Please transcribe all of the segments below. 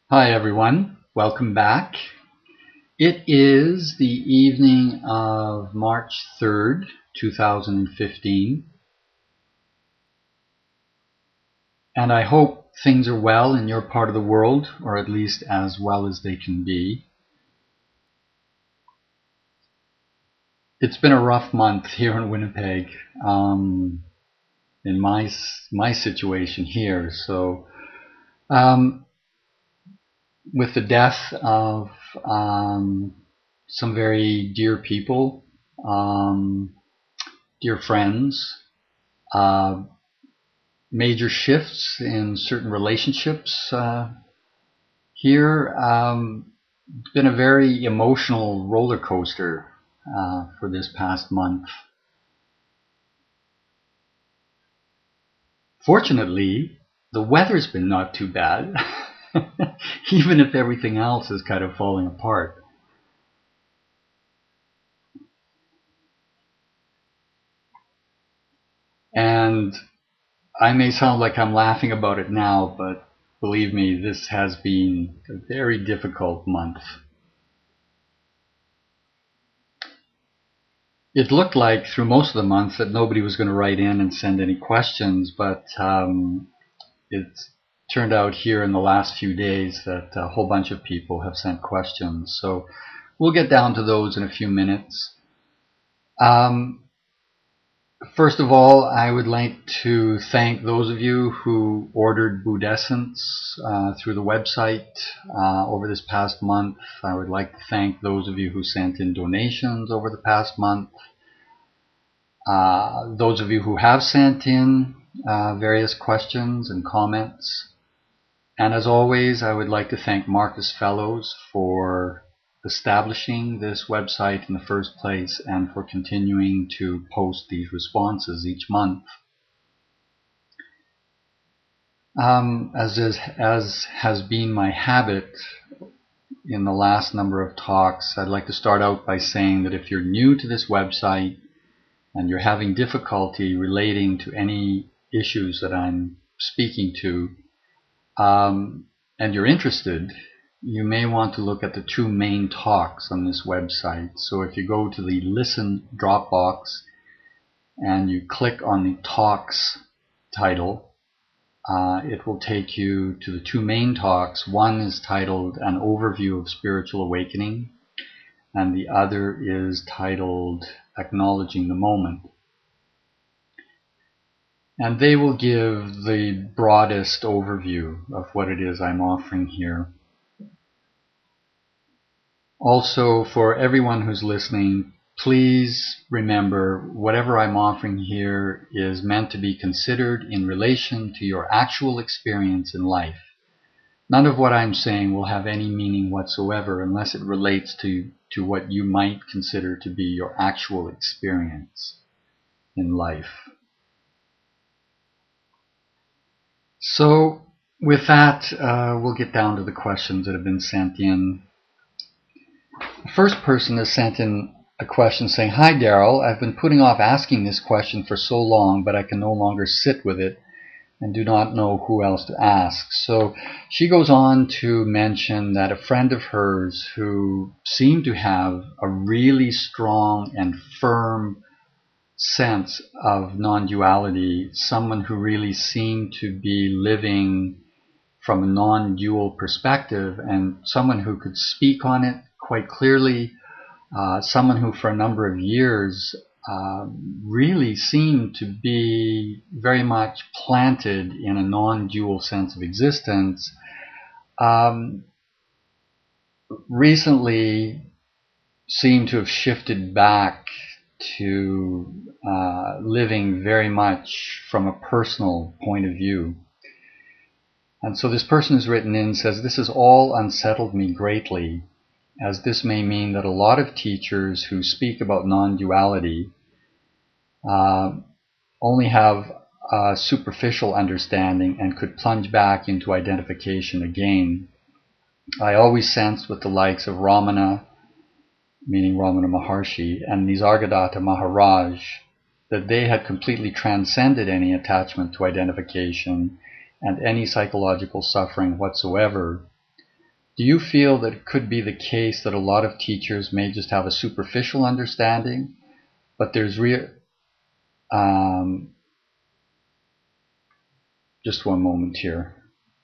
Hi everyone, welcome back. It is the evening of March 3rd, 2015, and I hope things are well in your part of the world, or at least as well as they can be. It's been a rough month here in Winnipeg, in my situation here. So, with the death of some very dear people, dear friends, major shifts in certain relationships here. It's been a very emotional roller coaster for this past month. Fortunately, the weather's been not too bad, even if everything else is kind of falling apart. And I may sound like I'm laughing about it now, but believe me, this has been a very difficult month. It looked like through most of the month that nobody was going to write in and send any questions, but it's turned out here in the last few days that a whole bunch of people have sent questions. So we'll get down to those in a few minutes. First of all, I would like to thank those of you who ordered Buddhessence through the website over this past month. I would like to thank those of you who sent in donations over the past month. Those of you who have sent in various questions and comments. And as always, I would like to thank Marcus Fellows for establishing this website in the first place and for continuing to post these responses each month. As has been my habit in the last number of talks, I'd like to start out by saying that if you're new to this website and you're having difficulty relating to any issues that I'm speaking to, and you're interested, you may want to look at the two main talks on this website. So if you go to the Listen drop box and you click on the talks title, it will take you to the two main talks. One is titled An Overview of Spiritual Awakening, and the other is titled Acknowledging the Moment. And they will give the broadest overview of what it is I'm offering here. Also, for everyone who's listening, please remember whatever I'm offering here is meant to be considered in relation to your actual experience in life. None of what I'm saying will have any meaning whatsoever unless it relates to what you might consider to be your actual experience in life. So with that, we'll get down to the questions that have been sent in. The first person has sent in a question saying, "Hi Daryl, I've been putting off asking this question for so long, but I can no longer sit with it and do not know who else to ask." So she goes on to mention that a friend of hers who seemed to have a really strong and firm sense of non-duality, someone who really seemed to be living from a non-dual perspective, and someone who could speak on it quite clearly, someone who for a number of years really seemed to be very much planted in a non-dual sense of existence, recently seemed to have shifted back to living very much from a personal point of view. And so this person who's written in says, "This has all unsettled me greatly, as this may mean that a lot of teachers who speak about non-duality only have a superficial understanding and could plunge back into identification again. I always sensed with the likes of Ramana, meaning Ramana Maharshi, and Nisargadatta Maharaj, that they had completely transcended any attachment to identification and any psychological suffering whatsoever. Do you feel that it could be the case that a lot of teachers may just have a superficial understanding, but there's just one moment here.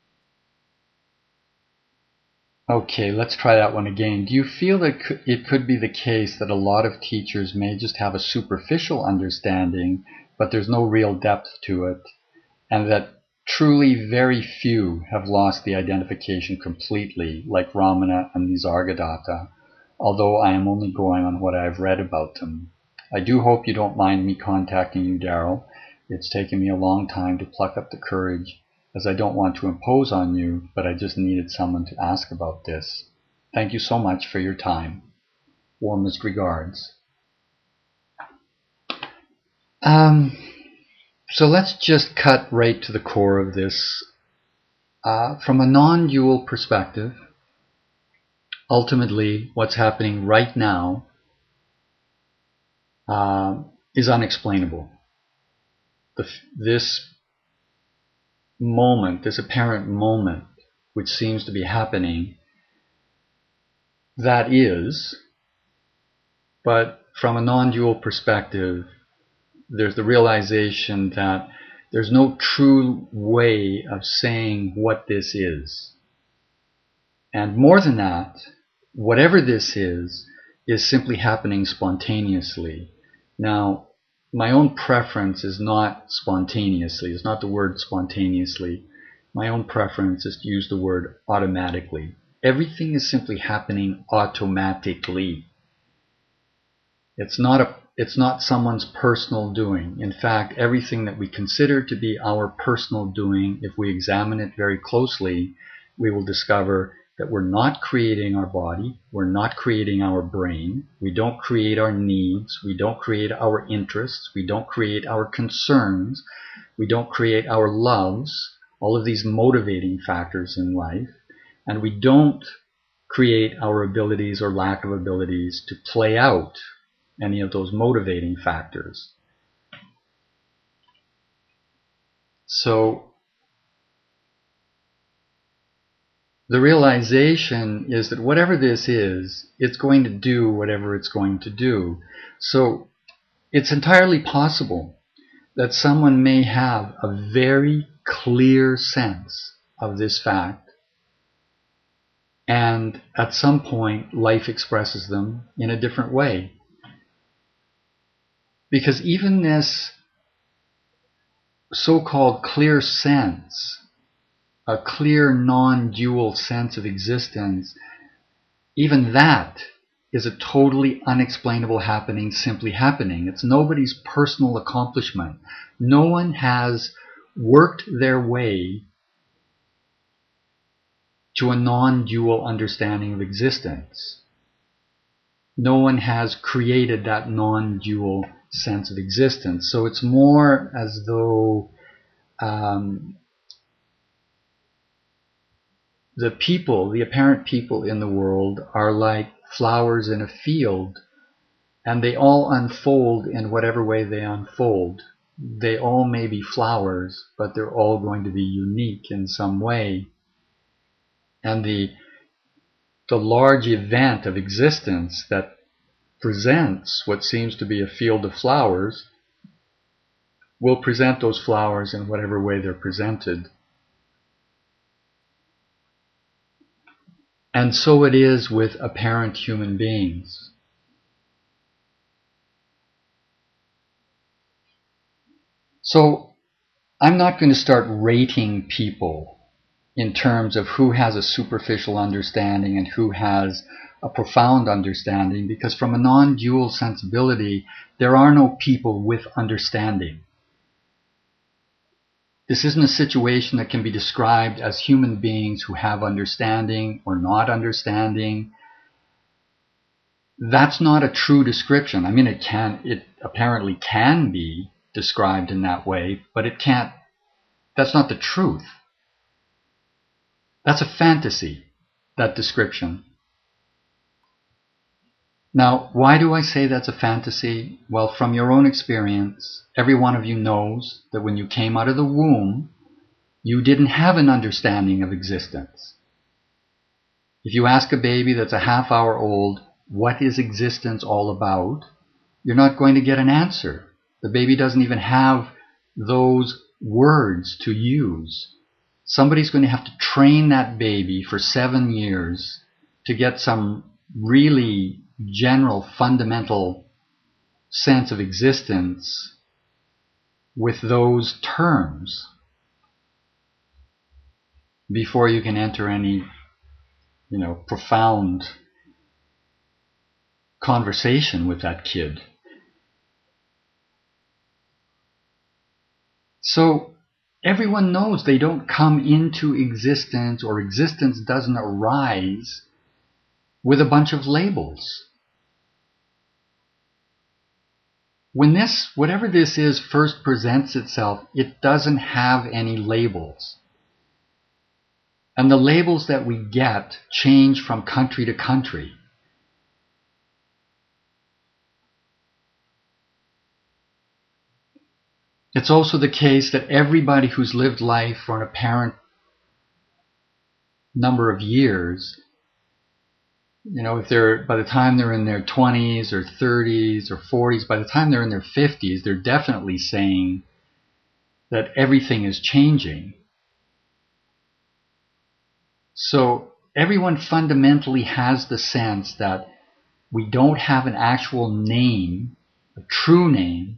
Okay, let's try that one again. Do you feel that it could be the case that a lot of teachers may just have a superficial understanding, but there's no real depth to it, and that truly very few have lost the identification completely, like Ramana and Nisargadatta, although I am only going on what I've read about them? I do hope you don't mind me contacting you, Daryl. It's taken me a long time to pluck up the courage, as I don't want to impose on you, but I just needed someone to ask about this. Thank you so much for your time. Warmest regards. So let's just cut right to the core of this. From a non-dual perspective, ultimately what's happening right now is unexplainable. This moment, this apparent moment, which seems to be happening, that is, but from a non-dual perspective, there's the realization that there's no true way of saying what this is. And more than that, whatever this is simply happening spontaneously. Now, my own preference is not spontaneously. It's not the word spontaneously. My own preference is to use the word automatically. Everything is simply happening automatically. It's not someone's personal doing. In fact, everything that we consider to be our personal doing, if we examine it very closely, we will discover that we're not creating our body, we're not creating our brain, we don't create our needs, we don't create our interests, we don't create our concerns, we don't create our loves, all of these motivating factors in life, and we don't create our abilities or lack of abilities to play out any of those motivating factors. So the realization is that whatever this is, it's going to do whatever it's going to do. So it's entirely possible that someone may have a very clear sense of this fact, and at some point life expresses them in a different way. Because even this so-called clear sense, a clear non-dual sense of existence, even that is a totally unexplainable happening simply happening. It's nobody's personal accomplishment. No one has worked their way to a non-dual understanding of existence. No one has created that non-dual sense of existence. So it's more as though the people, the apparent people in the world, are like flowers in a field, and they all unfold in whatever way they unfold. They all may be flowers, but they're all going to be unique in some way. And the large event of existence that presents what seems to be a field of flowers will present those flowers in whatever way they're presented. And so it is with apparent human beings. So I'm not going to start rating people in terms of who has a superficial understanding and who has a profound understanding, because from a non-dual sensibility, there are no people with understanding. This isn't a situation that can be described as human beings who have understanding or not understanding. That's not a true description. I mean, it apparently can be described in that way, but it can't. That's not the truth. That's a fantasy, that description. Now, why do I say that's a fantasy? Well, from your own experience, every one of you knows that when you came out of the womb, you didn't have an understanding of existence. If you ask a baby that's a half hour old, what is existence all about? You're not going to get an answer. The baby doesn't even have those words to use. Somebody's going to have to train that baby for 7 years to get some really general, fundamental sense of existence with those terms before you can enter any, profound conversation with that kid. So everyone knows they don't come into existence, or existence doesn't arise with a bunch of labels. When whatever this is, first presents itself, it doesn't have any labels. And the labels that we get change from country to country. It's also the case that everybody who's lived life for an apparent number of years, if by the time they're in their 20s or 30s or 40s, by the time they're in their 50s, they're definitely saying that everything is changing. So everyone fundamentally has the sense that we don't have an actual name, a true name,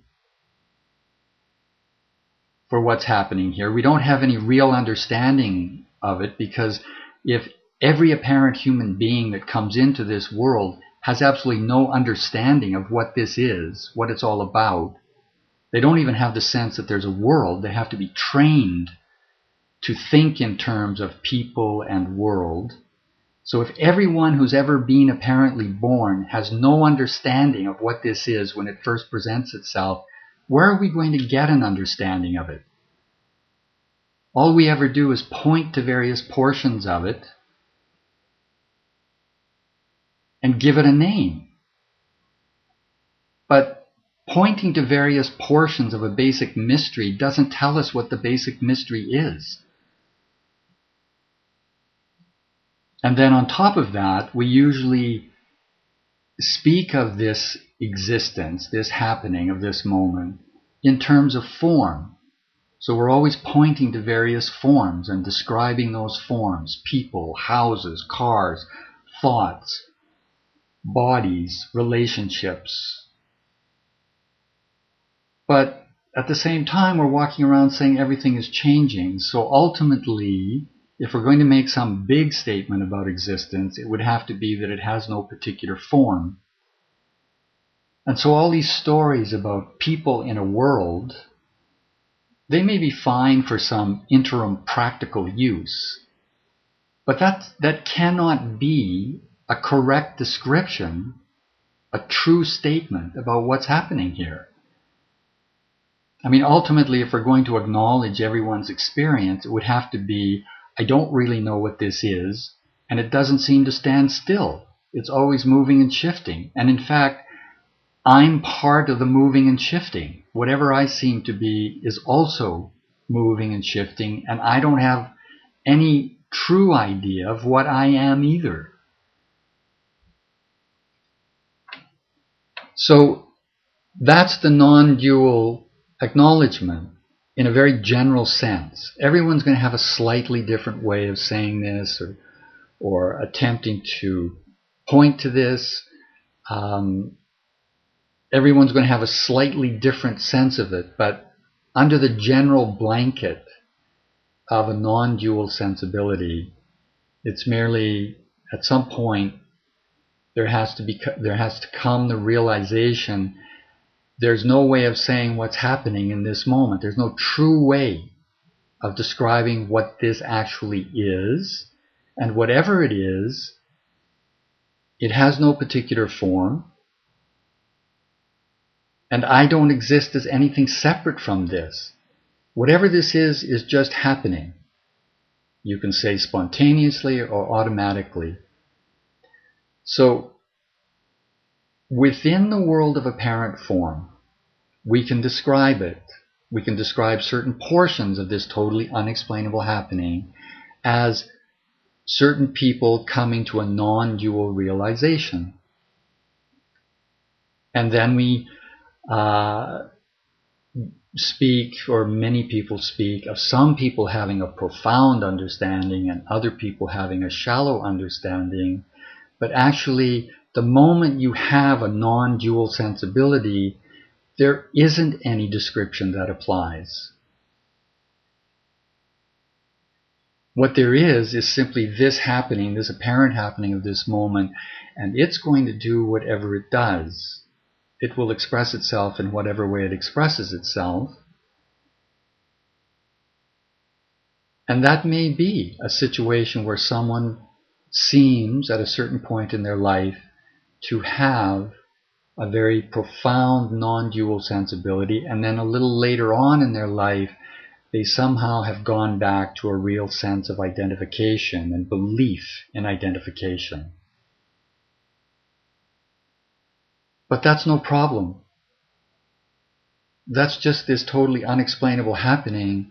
for what's happening here. We don't have any real understanding of it, because if every apparent human being that comes into this world has absolutely no understanding of what this is, what it's all about, they don't even have the sense that there's a world. They have to be trained to think in terms of people and world. So if everyone who's ever been apparently born has no understanding of what this is when it first presents itself, where are we going to get an understanding of it? All we ever do is point to various portions of it and give it a name. But pointing to various portions of a basic mystery doesn't tell us what the basic mystery is. And then on top of that, we usually speak of this existence, this happening of this moment, in terms of form. So we're always pointing to various forms and describing those forms: people, houses, cars, thoughts, bodies, relationships. But at the same time, we're walking around saying everything is changing. So ultimately, if we're going to make some big statement about existence, it would have to be that it has no particular form. And so all these stories about people in a world, they may be fine for some interim practical use, but that cannot be a correct description, a true statement about what's happening here. I mean, ultimately, if we're going to acknowledge everyone's experience, it would have to be, I don't really know what this is, and it doesn't seem to stand still. It's always moving and shifting. And in fact, I'm part of the moving and shifting. Whatever I seem to be is also moving and shifting, and I don't have any true idea of what I am either. So that's the non-dual acknowledgement in a very general sense. Everyone's going to have a slightly different way of saying this, or attempting to point to this. Everyone's going to have a slightly different sense of it, but under the general blanket of a non-dual sensibility, it's merely, at some point, there has to come the realization there's no way of saying what's happening in this moment. There's no true way of describing what this actually is, and whatever it is, it has no particular form, and I don't exist as anything separate from this. Whatever this is just happening. You can say spontaneously or automatically. So, within the world of apparent form, we can describe it. We can describe certain portions of this totally unexplainable happening as certain people coming to a non-dual realization. And then we speak, or many people speak, of some people having a profound understanding and other people having a shallow understanding. But actually, the moment you have a non-dual sensibility, there isn't any description that applies. What there is simply this happening, this apparent happening of this moment, and it's going to do whatever it does. It will express itself in whatever way it expresses itself. And that may be a situation where someone seems, at a certain point in their life, to have a very profound non-dual sensibility, and then a little later on in their life, they somehow have gone back to a real sense of identification and belief in identification. But that's no problem. That's just this totally unexplainable happening,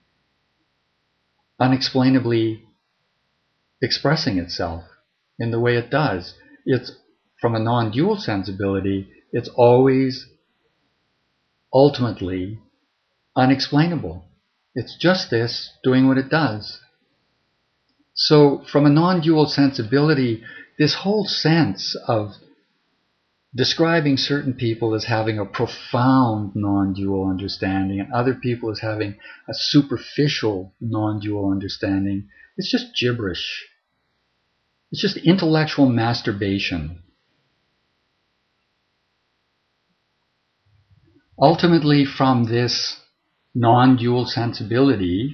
unexplainably expressing itself in the way it does. It's from a non-dual sensibility, it's always ultimately unexplainable. It's just this doing what it does. So from a non-dual sensibility, this whole sense of describing certain people as having a profound non-dual understanding and other people as having a superficial non-dual understanding, it's just gibberish. It's just intellectual masturbation. Ultimately, from this non-dual sensibility,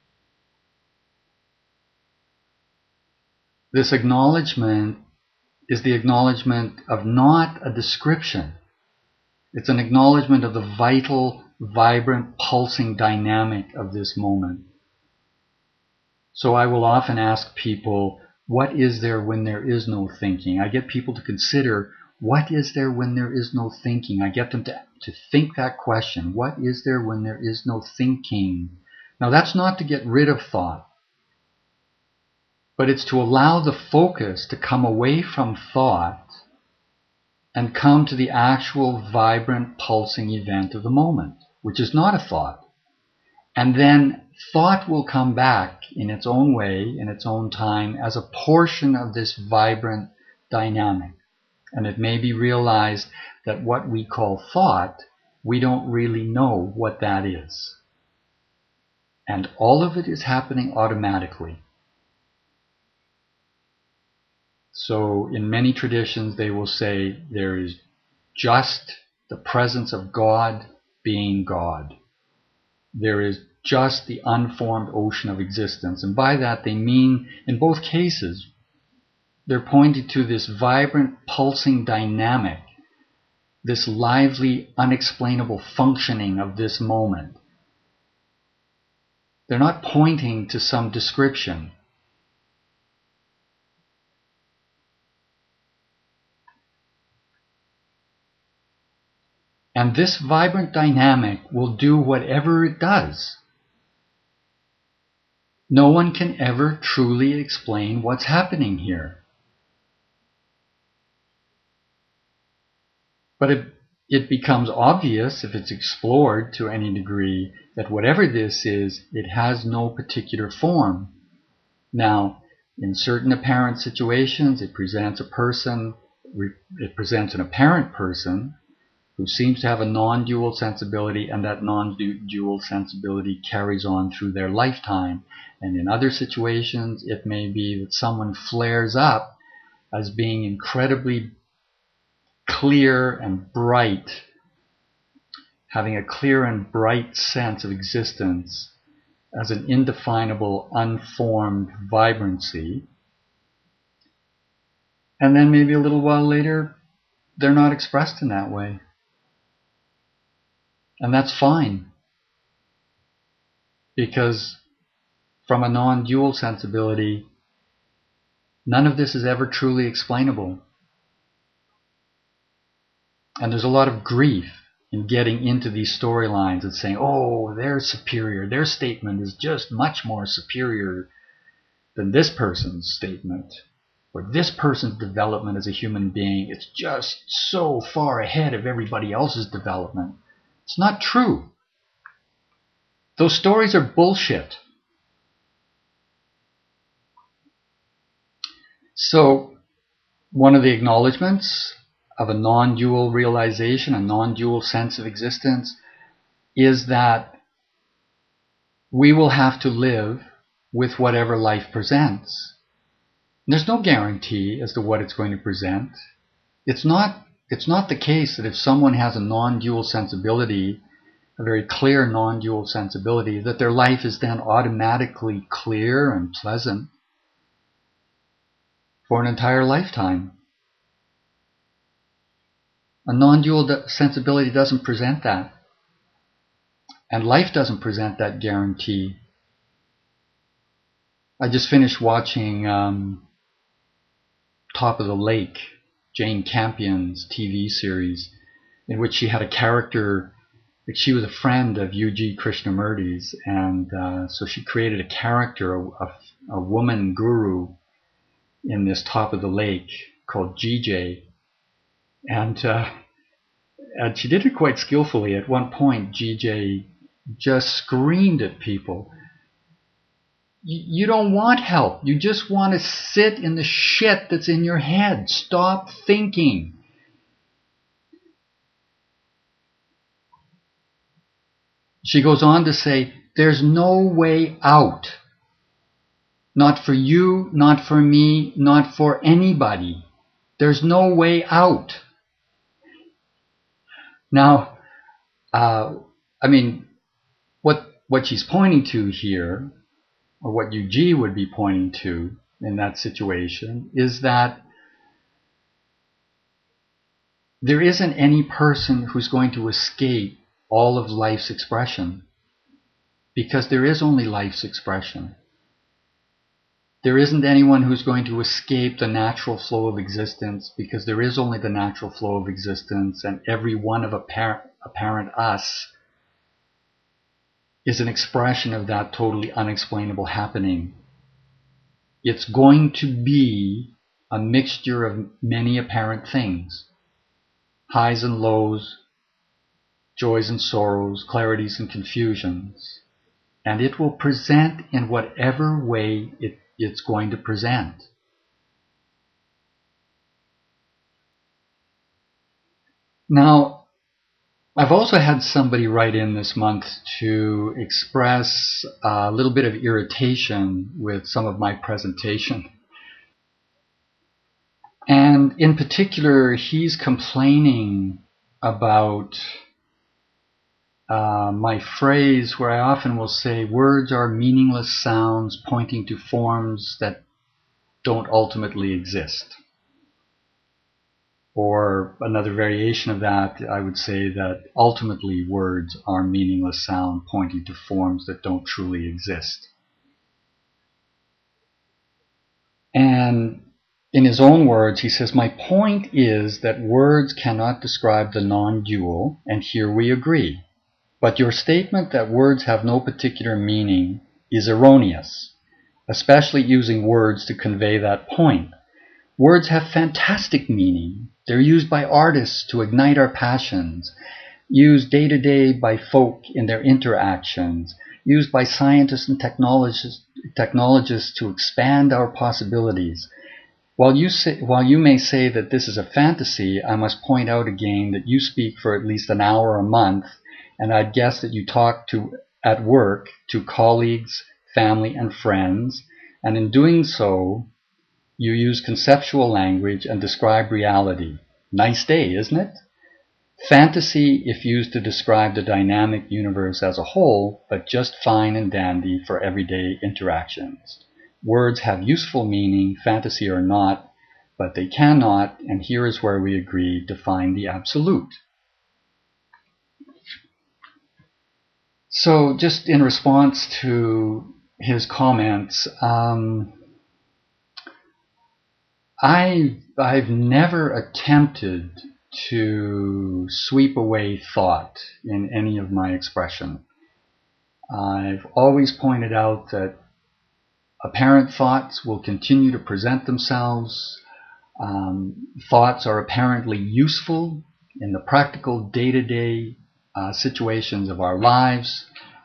this acknowledgement is the acknowledgement of not a description. It's an acknowledgement of the vital, vibrant, pulsing dynamic of this moment. So I will often ask people, what is there when there is no thinking? I get people to consider, what is there when there is no thinking? I get them to think that question. What is there when there is no thinking? Now that's not to get rid of thought, but it's to allow the focus to come away from thought and come to the actual vibrant, pulsing event of the moment, which is not a thought. And then thought will come back in its own way, in its own time, as a portion of this vibrant dynamic. And it may be realized that what we call thought, we don't really know what that is. And all of it is happening automatically. So in many traditions, they will say there is just the presence of God being God. There is just the unformed ocean of existence. And by that they mean, in both cases, they're pointing to this vibrant, pulsing dynamic, this lively, unexplainable functioning of this moment. They're not pointing to some description. And this vibrant dynamic will do whatever it does. No one can ever truly explain what's happening here. But it becomes obvious, if it's explored to any degree, that whatever this is, it has no particular form. Now, in certain apparent situations, it presents an apparent person who seems to have a non-dual sensibility, and that non-dual sensibility carries on through their lifetime. And in other situations, it may be that someone flares up as being incredibly clear and bright, having a clear and bright sense of existence as an indefinable, unformed vibrancy. And then maybe a little while later, they're not expressed in that way. And that's fine, because from a non-dual sensibility, none of this is ever truly explainable. And there's a lot of grief in getting into these storylines and saying, oh, they're superior, their statement is just much more superior than this person's statement, or this person's development as a human being. It's just so far ahead of everybody else's development. It's not true. Those stories are bullshit. So, one of the acknowledgments of a non-dual realization, a non-dual sense of existence, is that we will have to live with whatever life presents. There's no guarantee as to what it's going to present. It's not the case that if someone has a non-dual sensibility, a very clear non-dual sensibility, that their life is then automatically clear and pleasant for an entire lifetime. A non-dual sensibility doesn't present that. And life doesn't present that guarantee. I just finished watching Top of the Lake, Jane Campion's TV series, in which she had a character, like she was a friend of U.G. Krishnamurti's, and so she created a character, a woman guru in this Top of the Lake called GJ, and she did it quite skillfully. At one point, GJ just screamed at people, you don't want help. You just want to sit in the shit that's in your head. Stop thinking. She goes on to say, there's no way out. Not for you, not for me, not for anybody. There's no way out. Now, what she's pointing to here, or what UG would be pointing to in that situation, is that there isn't any person who's going to escape all of life's expression, because there is only life's expression. There isn't anyone who's going to escape the natural flow of existence, because there is only the natural flow of existence, and every one of apparent us is an expression of that totally unexplainable happening. It's going to be a mixture of many apparent things. Highs and lows, joys and sorrows, clarities and confusions. And it will present in whatever way it's going to present. Now, I've also had somebody write in this month to express a little bit of irritation with some of my presentation. And in particular, he's complaining about my phrase where I often will say, words are meaningless sounds pointing to forms that don't ultimately exist. Or another variation of that, I would say that ultimately words are meaningless sound pointing to forms that don't truly exist. And in his own words, he says, my point is that words cannot describe the non-dual, and here we agree. But your statement that words have no particular meaning is erroneous, especially using words to convey that point. Words have fantastic meaning. They're used by artists to ignite our passions, used day to day by folk in their interactions, used by scientists and technologists to expand our possibilities. While you may say that this is a fantasy, I must point out again that you speak for at least an hour a month, and I'd guess that you talk at work to colleagues, family, and friends, and in doing so, you use conceptual language and describe reality. Nice day, isn't it? Fantasy if used to describe the dynamic universe as a whole, but just fine and dandy for everyday interactions. Words have useful meaning, fantasy or not, but they cannot, and here is where we agree, define the absolute. So just in response to his comments, I've never attempted to sweep away thought in any of my expression. I've always pointed out that apparent thoughts will continue to present themselves. Thoughts are apparently useful in the practical day-to-day situations of our lives.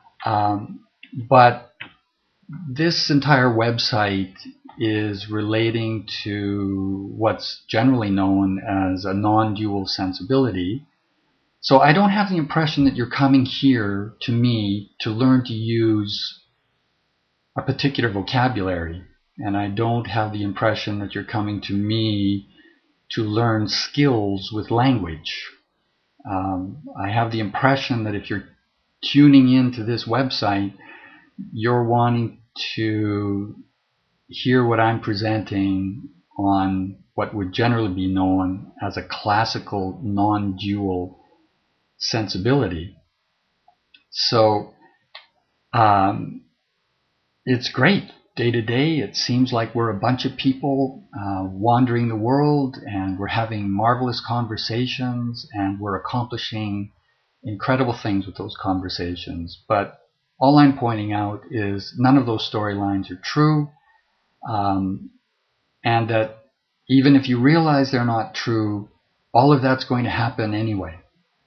But this entire website is relating to what's generally known as a non-dual sensibility. So I don't have the impression that you're coming here to me to learn to use a particular vocabulary. And I don't have the impression that you're coming to me to learn skills with language. I have the impression that if you're tuning into this website, you're wanting to hear what I'm presenting on what would generally be known as a classical non-dual sensibility. So it's great. Day to day, it seems like we're a bunch of people wandering the world, and we're having marvelous conversations, and we're accomplishing incredible things with those conversations. But all I'm pointing out is none of those storylines are true, and that even if you realize they're not true, all of that's going to happen anyway.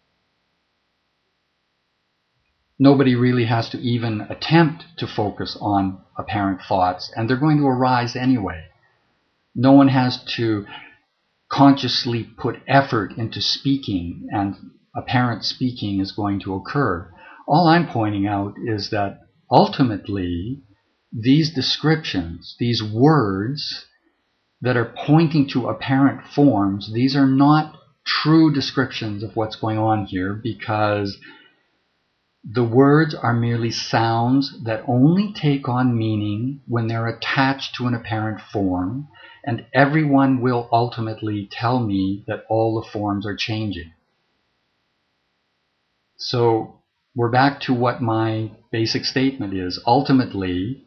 Nobody really has to even attempt to focus on apparent thoughts, and they're going to arise anyway. No one has to consciously put effort into speaking, and apparent speaking is going to occur. All I'm pointing out is that ultimately, these descriptions, these words that are pointing to apparent forms, these are not true descriptions of what's going on here, because the words are merely sounds that only take on meaning when they're attached to an apparent form, and everyone will ultimately tell me that all the forms are changing. So we're back to what my basic statement is. Ultimately,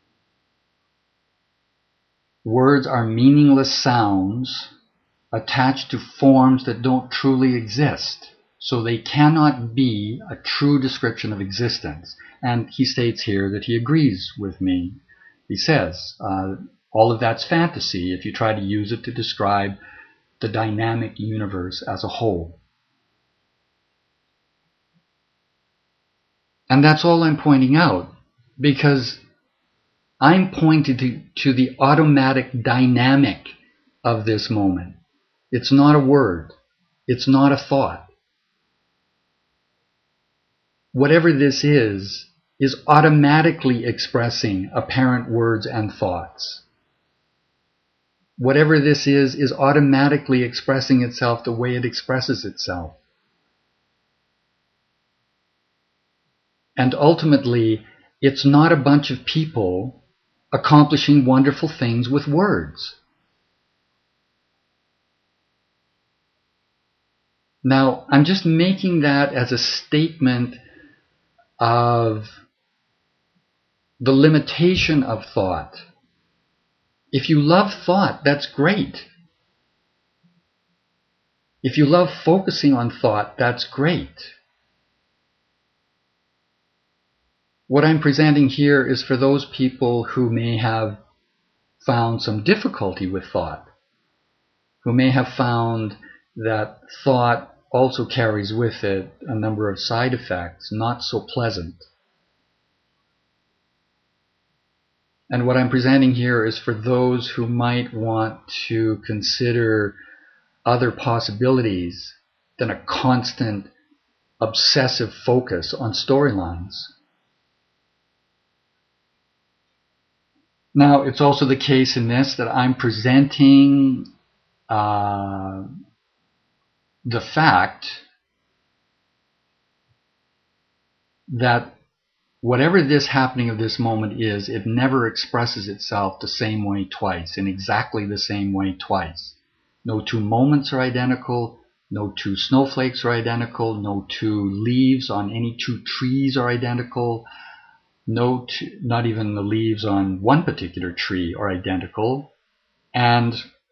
words are meaningless sounds attached to forms that don't truly exist. So they cannot be a true description of existence. And he states here that he agrees with me. He says, all of that's fantasy if you try to use it to describe the dynamic universe as a whole. And that's all I'm pointing out, because I'm pointing to the automatic dynamic of this moment. It's not a word. It's not a thought. Whatever this is automatically expressing apparent words and thoughts. Whatever this is automatically expressing itself the way it expresses itself. And ultimately, it's not a bunch of people accomplishing wonderful things with words. Now, I'm just making that as a statement of the limitation of thought. If you love thought, that's great. If you love focusing on thought, that's great. What I'm presenting here is for those people who may have found some difficulty with thought, who may have found that thought also carries with it a number of side effects, not so pleasant. And what I'm presenting here is for those who might want to consider other possibilities than a constant, obsessive focus on storylines. Now, it's also the case in this that I'm presenting the fact that whatever this happening of this moment is, it never expresses itself the same way twice, in exactly the same way twice. No two moments are identical, no two snowflakes are identical, no two leaves on any two trees are identical, not even the leaves on one particular tree are identical, and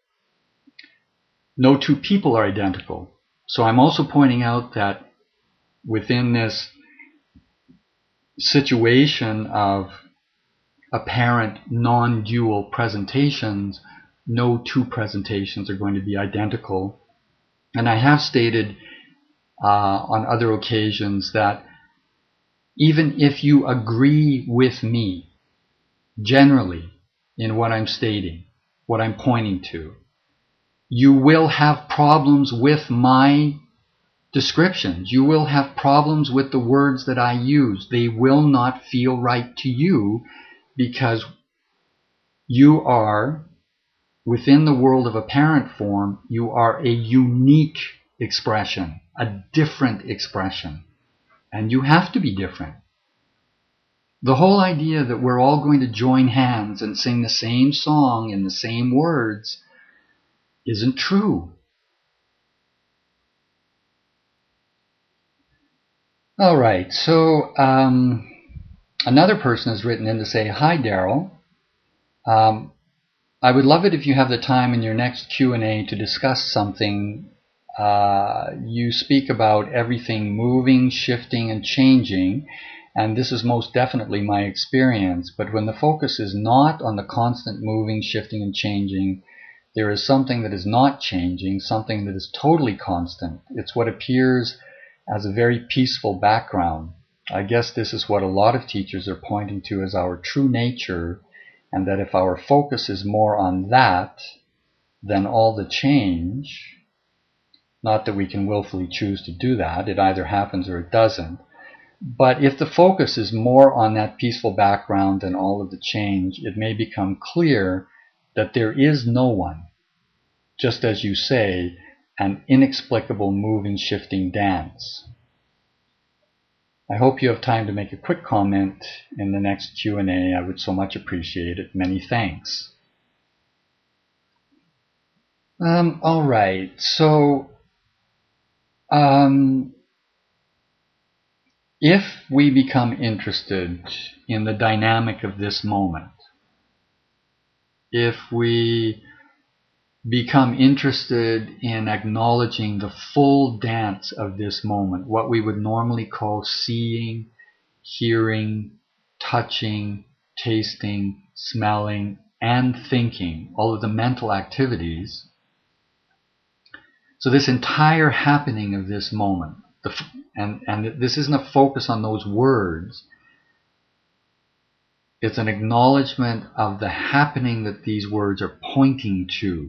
no two people are identical. So I'm also pointing out that within this situation of apparent non-dual presentations, no two presentations are going to be identical. And I have stated on other occasions that even if you agree with me generally in what I'm stating, what I'm pointing to, you will have problems with my descriptions. You will have problems with the words that I use. They will not feel right to you because you are, within the world of apparent form, you are a unique expression, a different expression. And you have to be different. The whole idea that we're all going to join hands and sing the same song in the same words isn't true. All right, so another person has written in to say, "Hi, Daryl. I would love it if you have the time in your next Q&A to discuss something. You speak about everything moving, shifting, and changing, and this is most definitely my experience. But when the focus is not on the constant moving, shifting, and changing, there is something that is not changing, something that is totally constant. It's what appears as a very peaceful background. I guess this is what a lot of teachers are pointing to as our true nature, and that if our focus is more on that than all the change, not that we can willfully choose to do that, it either happens or it doesn't, but if the focus is more on that peaceful background than all of the change, it may become clear that there is no one, just as you say, an inexplicable moving, shifting dance." I hope you have time to make a quick comment in the next Q&A. I would so much appreciate it. Many thanks. All right, so if we become interested in the dynamic of this moment, if we become interested in acknowledging the full dance of this moment, what we would normally call seeing, hearing, touching, tasting, smelling, and thinking, all of the mental activities. So this entire happening of this moment, and this isn't a focus on those words, it's an acknowledgement of the happening that these words are pointing to.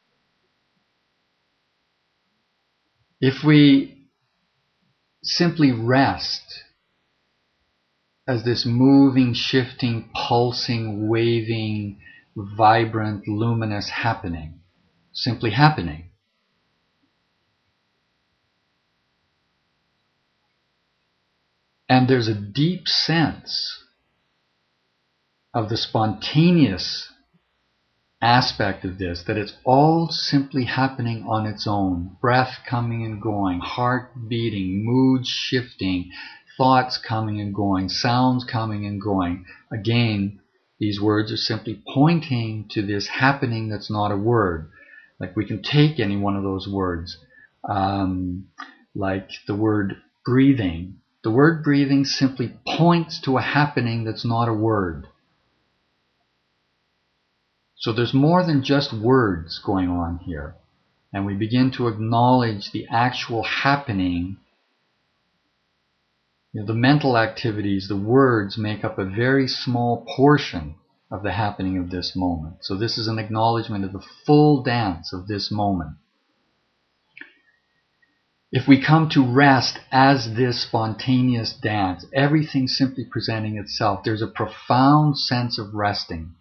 If we simply rest as this moving, shifting, pulsing, waving, vibrant, luminous happening, simply happening, and there's a deep sense of the spontaneous aspect of this, that it's all simply happening on its own, breath coming and going, heart beating, mood shifting, thoughts coming and going, sounds coming and going. Again, these words are simply pointing to this happening that's not a word. Like we can take any one of those words, like the word breathing. The word breathing simply points to a happening that's not a word. So there's more than just words going on here. And we begin to acknowledge the actual happening. The mental activities, the words, make up a very small portion of the happening of this moment. So this is an acknowledgement of the full dance of this moment. If we come to rest as this spontaneous dance, everything simply presenting itself, there's a profound sense of resting.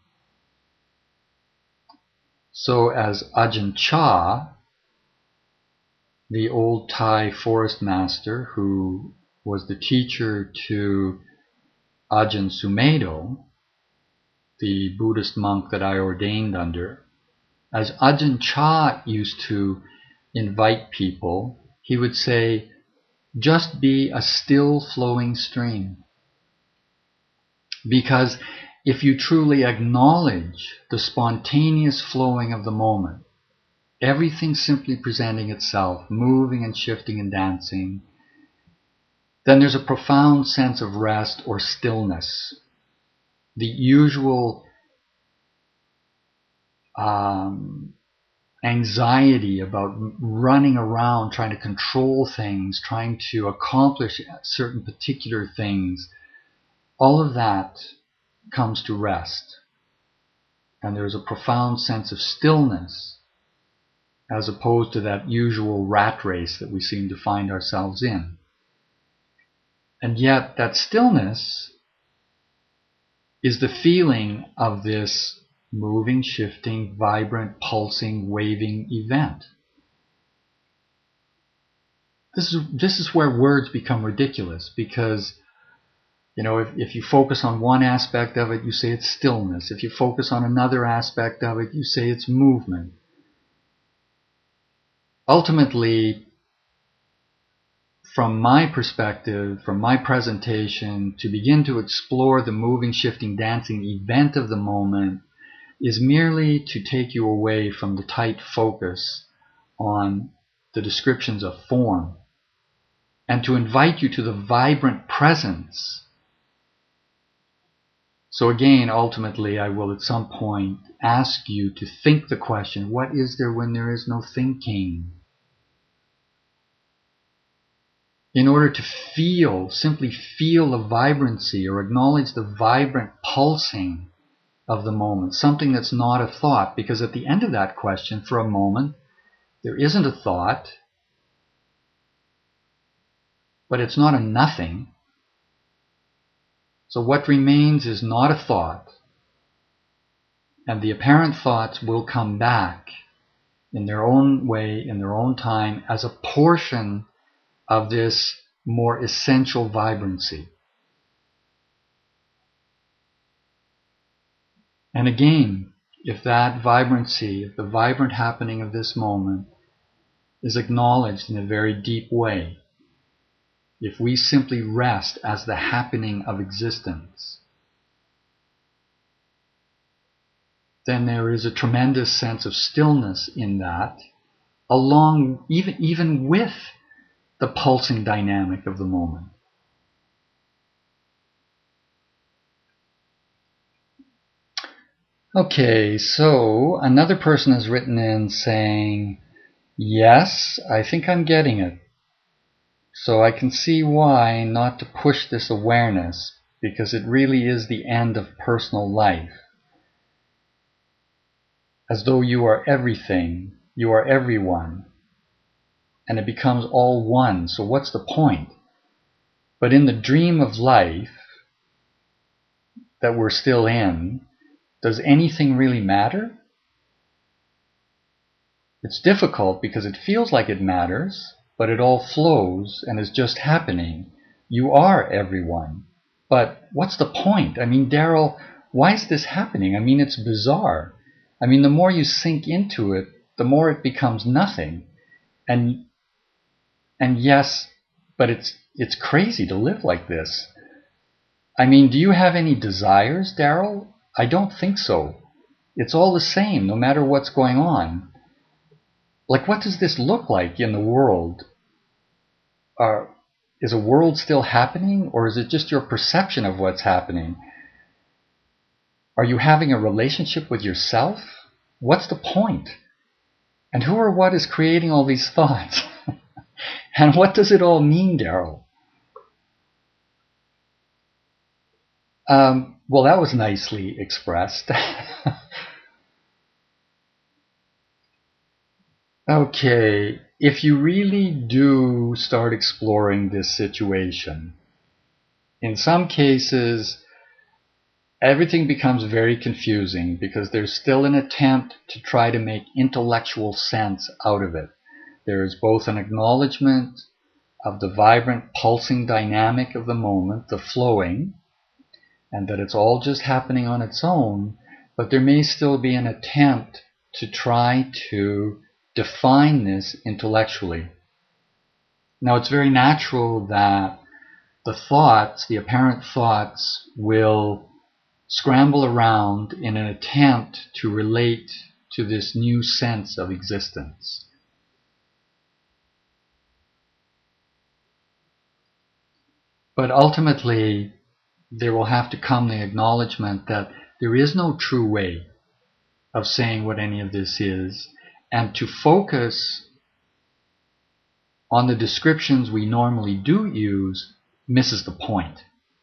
So as Ajahn Chah, the old Thai forest master who was the teacher to Ajahn Sumedho, the Buddhist monk that I ordained under, as Ajahn Chah used to invite people, he would say, just be a still flowing stream. Because if you truly acknowledge the spontaneous flowing of the moment, everything simply presenting itself, moving and shifting and dancing, then there's a profound sense of rest or stillness. the usual anxiety about running around, trying to control things, trying to accomplish certain particular things, all of that comes to rest. And there's a profound sense of stillness, as opposed to that usual rat race that we seem to find ourselves in. And yet that stillness is the feeling of this moving, shifting, vibrant, pulsing, waving event. This is where words become ridiculous, because if you focus on one aspect of it, you say it's stillness. If you focus on another aspect of it, you say it's movement. Ultimately, from my perspective, from my presentation, to begin to explore the moving, shifting, dancing event of the moment is merely to take you away from the tight focus on the descriptions of form, and to invite you to the vibrant presence. So again, ultimately, I will at some point ask you to think the question, what is there when there is no thinking? In order to simply feel the vibrancy or acknowledge the vibrant pulsing of the moment, something that's not a thought, because at the end of that question, for a moment, there isn't a thought, but it's not a nothing. So what remains is not a thought, and the apparent thoughts will come back in their own way, in their own time, as a portion of this more essential vibrancy. And again, if that vibrancy, if the vibrant happening of this moment is acknowledged in a very deep way, if we simply rest as the happening of existence, then there is a tremendous sense of stillness in that, along even with the pulsing dynamic of the moment. Okay, so another person has written in saying, yes, I think I'm getting it. So I can see why not to push this awareness, because it really is the end of personal life. As though you are everything, you are everyone, and it becomes all one, so what's the point? But in the dream of life that we're still in, does anything really matter? It's difficult because it feels like it matters, but it all flows and is just happening. You are everyone. But what's the point? I mean, Daryl, why is this happening? I mean, it's bizarre. I mean, the more you sink into it, the more it becomes nothing. And yes, but it's crazy to live like this. I mean, do you have any desires, Daryl? I don't think so. It's all the same, no matter what's going on. Like, what does this look like in the world? Is a world still happening, or is it just your perception of what's happening? Are you having a relationship with yourself? What's the point? And who or what is creating all these thoughts? And what does it all mean, Daryl? Well, that was nicely expressed. Okay, if you really do start exploring this situation, in some cases, everything becomes very confusing because there's still an attempt to try to make intellectual sense out of it. There is both an acknowledgement of the vibrant, pulsing dynamic of the moment, the flowing, and that it's all just happening on its own, but there may still be an attempt to try to define this intellectually. Now, it's very natural that the thoughts, the apparent thoughts, will scramble around in an attempt to relate to this new sense of existence. But ultimately, there will have to come the acknowledgement that there is no true way of saying what any of this is, and to focus on the descriptions we normally do use misses the point.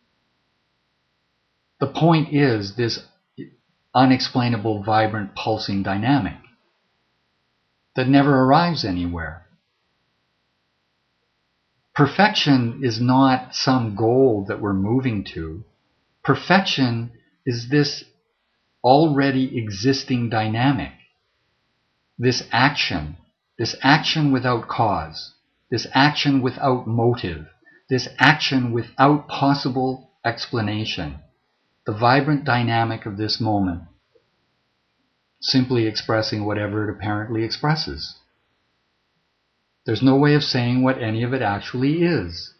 The point is this unexplainable, vibrant, pulsing dynamic that never arrives anywhere. Perfection is not some goal that we're moving to. Perfection is this already existing dynamic, this action without cause, this action without motive, this action without possible explanation, the vibrant dynamic of this moment, simply expressing whatever it apparently expresses. There's no way of saying what any of it actually is.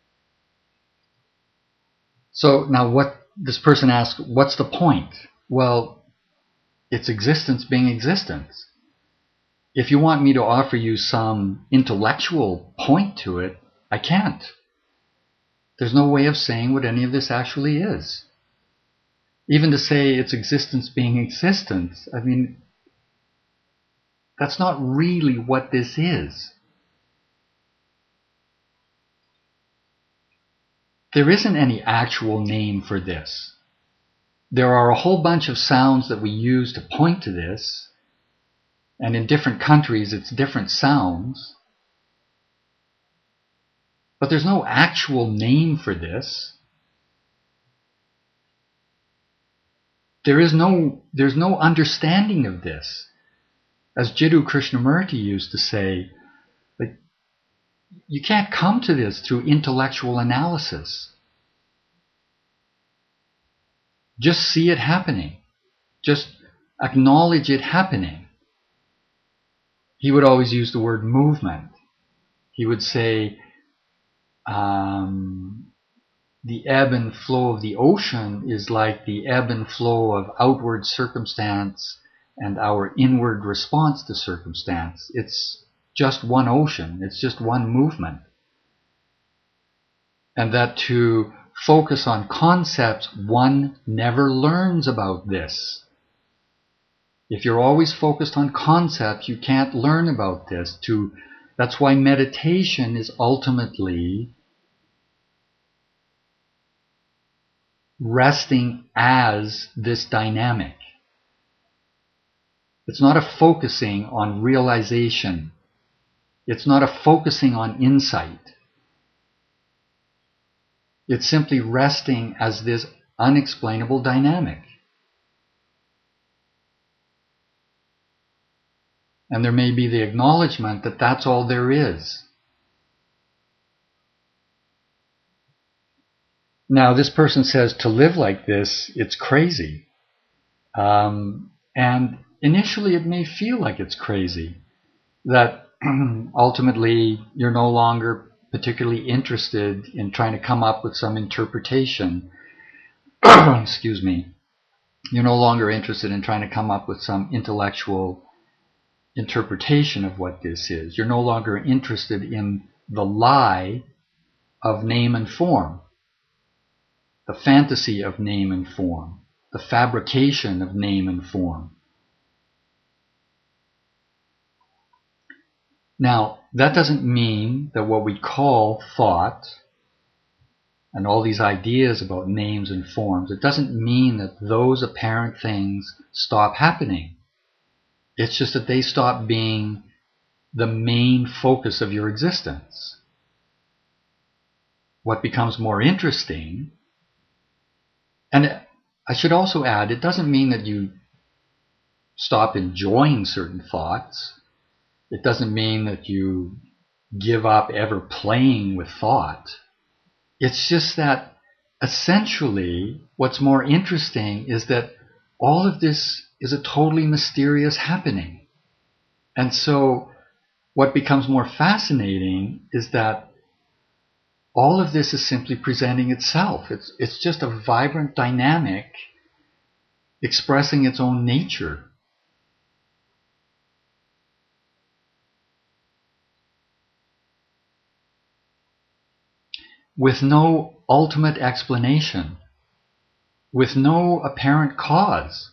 So now what this person asks, what's the point? Well, it's existence being existence. If you want me to offer you some intellectual point to it, I can't. There's no way of saying what any of this actually is. Even to say it's existence being existence, I mean, that's not really what this is. There isn't any actual name for this. There are a whole bunch of sounds that we use to point to this, and in different countries it's different sounds. But there's no actual name for this. There's no understanding of this. As Jiddu Krishnamurti used to say, like, you can't come to this through intellectual analysis. Just see it happening. Just acknowledge it happening. He would always use the word movement. He would say, the ebb and flow of the ocean is like the ebb and flow of outward circumstance and our inward response to circumstance. It's just one ocean. It's just one movement. And that to focus on concepts, one never learns about this. If you're always focused on concepts, you can't learn about this. That's why meditation is ultimately resting as this dynamic. It's not a focusing on realization. It's not a focusing on insight. It's simply resting as this unexplainable dynamic. And there may be the acknowledgement that that's all there is. Now, this person says to live like this, it's crazy. And initially it may feel like it's crazy, that ultimately you're no longer particularly interested in trying to come up with some interpretation. Excuse me. You're no longer interested in trying to come up with some intellectual interpretation of what this is. You're no longer interested in the lie of name and form, the fantasy of name and form, the fabrication of name and form. Now, that doesn't mean that what we call thought and all these ideas about names and forms, it doesn't mean that those apparent things stop happening. It's just that they stop being the main focus of your existence. What becomes more interesting, and I should also add, it doesn't mean that you stop enjoying certain thoughts. It doesn't mean that you give up ever playing with thought. It's just that essentially what's more interesting is that all of this is a totally mysterious happening. And so what becomes more fascinating is that all of this is simply presenting itself. It's just a vibrant dynamic expressing its own nature. With no ultimate explanation. with no apparent cause.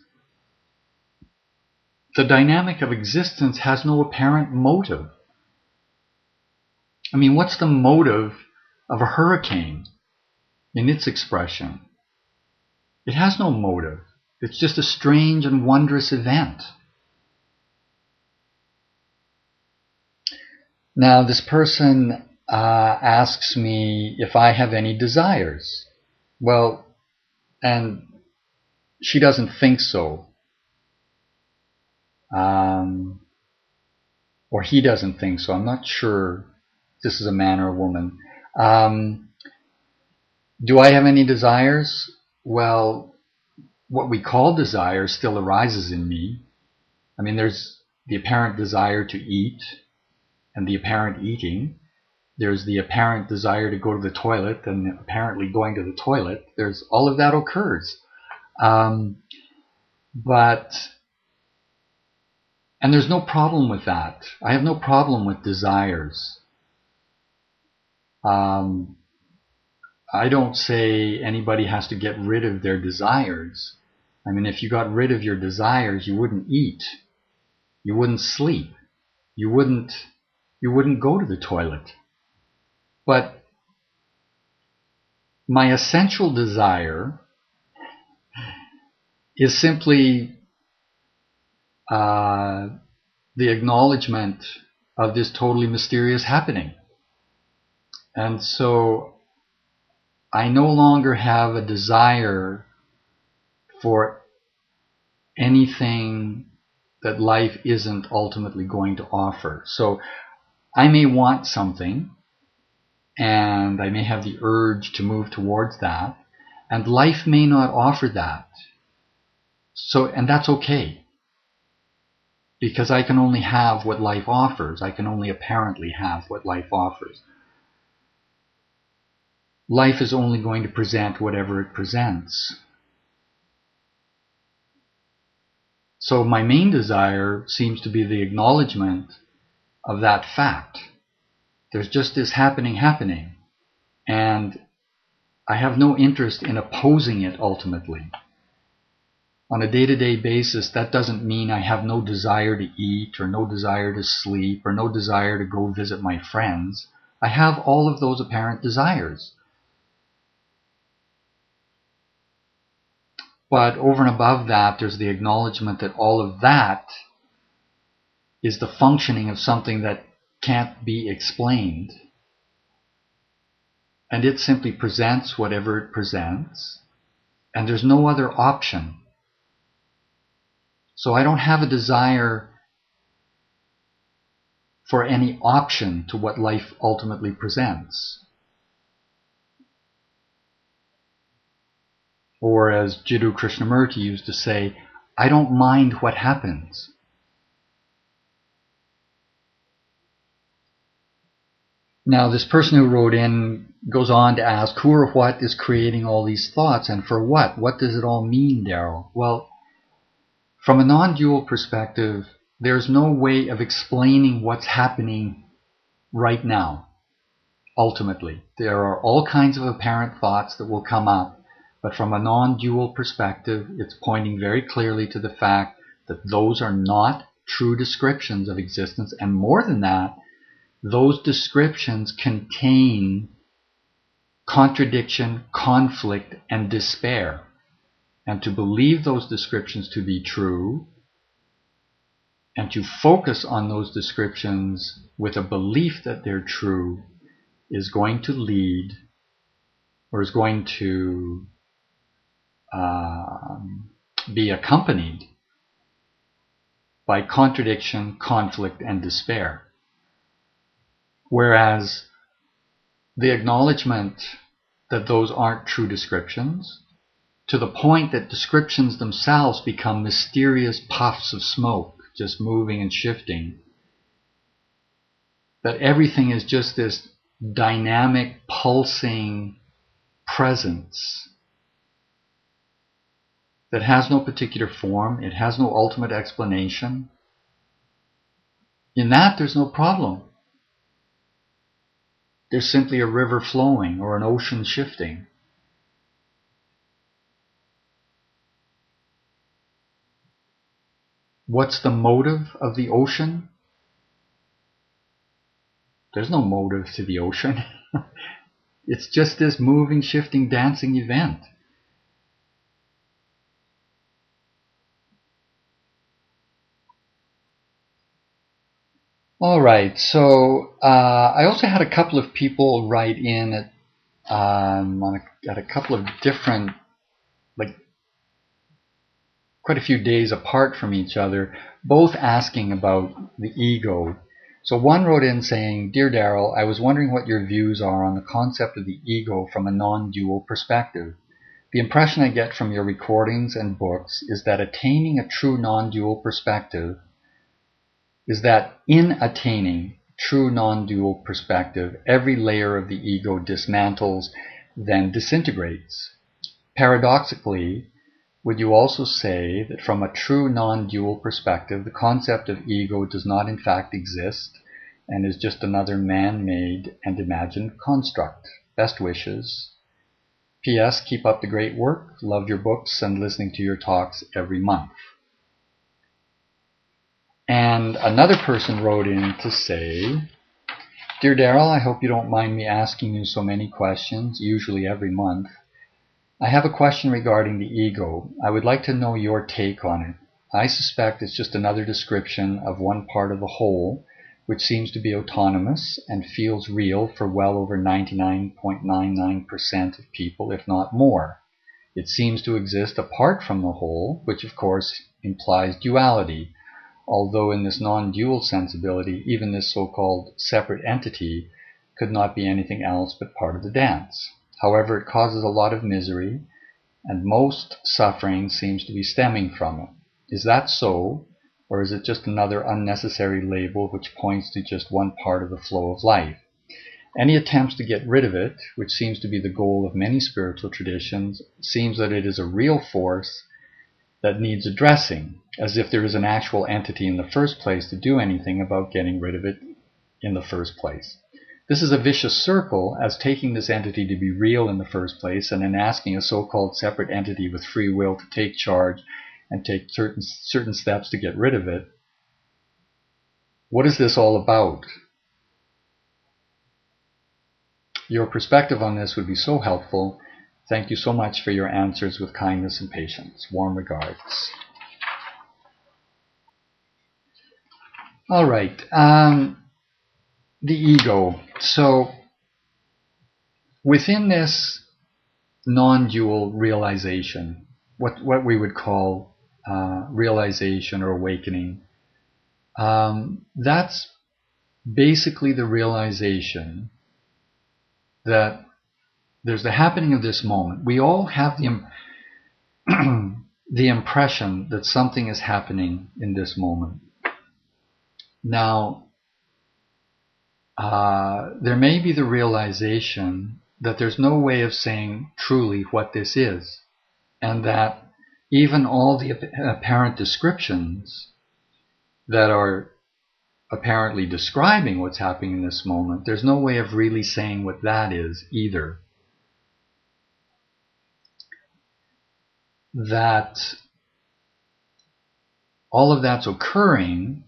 The dynamic of existence has no apparent motive. I mean, what's the motive of a hurricane in its expression? It has no motive. It's just a strange and wondrous event. Now, this person asks me if I have any desires. Well, and she doesn't think so. Or he doesn't think so. I'm not sure if this is a man or a woman. Do I have any desires? Well, what we call desire still arises in me. I mean, there's the apparent desire to eat and the apparent eating. There's the apparent desire to go to the toilet and apparently going to the toilet. There's all of that occurs. And there's no problem with that. I have no problem with desires. I don't say anybody has to get rid of their desires. I mean, if you got rid of your desires, you wouldn't eat. You wouldn't sleep. You wouldn't go to the toilet. But my essential desire is simply the acknowledgement of this totally mysterious happening. And so I no longer have a desire for anything that life isn't ultimately going to offer. So I may want something, and I may have the urge to move towards that, and life may not offer that. And that's okay, because I can only have what life offers. I can only apparently have what life offers. Life is only going to present whatever it presents. So my main desire seems to be the acknowledgement of that fact. There's just this happening, and I have no interest in opposing it ultimately. On a day-to-day basis, that doesn't mean I have no desire to eat or no desire to sleep or no desire to go visit my friends. I have all of those apparent desires. But over and above that, there's the acknowledgement that all of that is the functioning of something that can't be explained. And it simply presents whatever it presents, and there's no other option. So I don't have a desire for any option to what life ultimately presents. Or as Jiddu Krishnamurti used to say, I don't mind what happens. Now, this person who wrote in goes on to ask, who or what is creating all these thoughts, and for what? What does it all mean, Daryl? Well, from a non-dual perspective, there's no way of explaining what's happening right now, ultimately. There are all kinds of apparent thoughts that will come up, but from a non-dual perspective, it's pointing very clearly to the fact that those are not true descriptions of existence, and more than that, those descriptions contain contradiction, conflict, and despair. And to believe those descriptions to be true, and to focus on those descriptions with a belief that they're true, is going to lead, or is going to be accompanied by contradiction, conflict, and despair. Whereas the acknowledgement that those aren't true descriptions, to the point that descriptions themselves become mysterious puffs of smoke, just moving and shifting, that everything is just this dynamic, pulsing presence that has no particular form, it has no ultimate explanation. In that, there's no problem. There's simply a river flowing or an ocean shifting. What's the motive of the ocean? There's no motive to the ocean. It's just this moving, shifting, dancing event. All right, so I also had a couple of people write in at a couple of different, like quite a few days apart from each other, both asking about the ego. So one wrote in saying, "Dear Daryl, I was wondering what your views are on the concept of the ego from a non-dual perspective. The impression I get from your recordings and books is that attaining a true non-dual perspective is that in attaining true non-dual perspective, every layer of the ego dismantles, then disintegrates. Paradoxically, would you also say that from a true non-dual perspective, the concept of ego does not in fact exist and is just another man-made and imagined construct? Best wishes. P.S. Keep up the great work. Love your books and listening to your talks every month." And another person wrote in to say, "Dear Daryl, I hope you don't mind me asking you so many questions, usually every month. I have a question regarding the ego. I would like to know your take on it. I suspect it's just another description of one part of the whole, which seems to be autonomous and feels real for well over 99.99% of people, if not more. It seems to exist apart from the whole, which of course implies duality. Although in this non-dual sensibility, even this so-called separate entity could not be anything else but part of the dance. However, it causes a lot of misery, and most suffering seems to be stemming from it. Is that so, or is it just another unnecessary label which points to just one part of the flow of life? Any attempts to get rid of it, which seems to be the goal of many spiritual traditions, seems that it is a real force that needs addressing, as if there is an actual entity in the first place to do anything about getting rid of it in the first place. This is a vicious circle, as taking this entity to be real in the first place and then asking a so-called separate entity with free will to take charge and take certain steps to get rid of it. What is this all about? Your perspective on this would be so helpful. Thank you so much for your answers with kindness and patience. Warm regards." All right. The ego. So within this non-dual realization, what we would call realization or awakening, that's basically the realization that there's the happening of this moment. We all have the impression that something is happening in this moment. Now, there may be the realization that there's no way of saying truly what this is, and that even all the apparent descriptions that are apparently describing what's happening in this moment, there's no way of really saying what that is either. That all of that's occurring,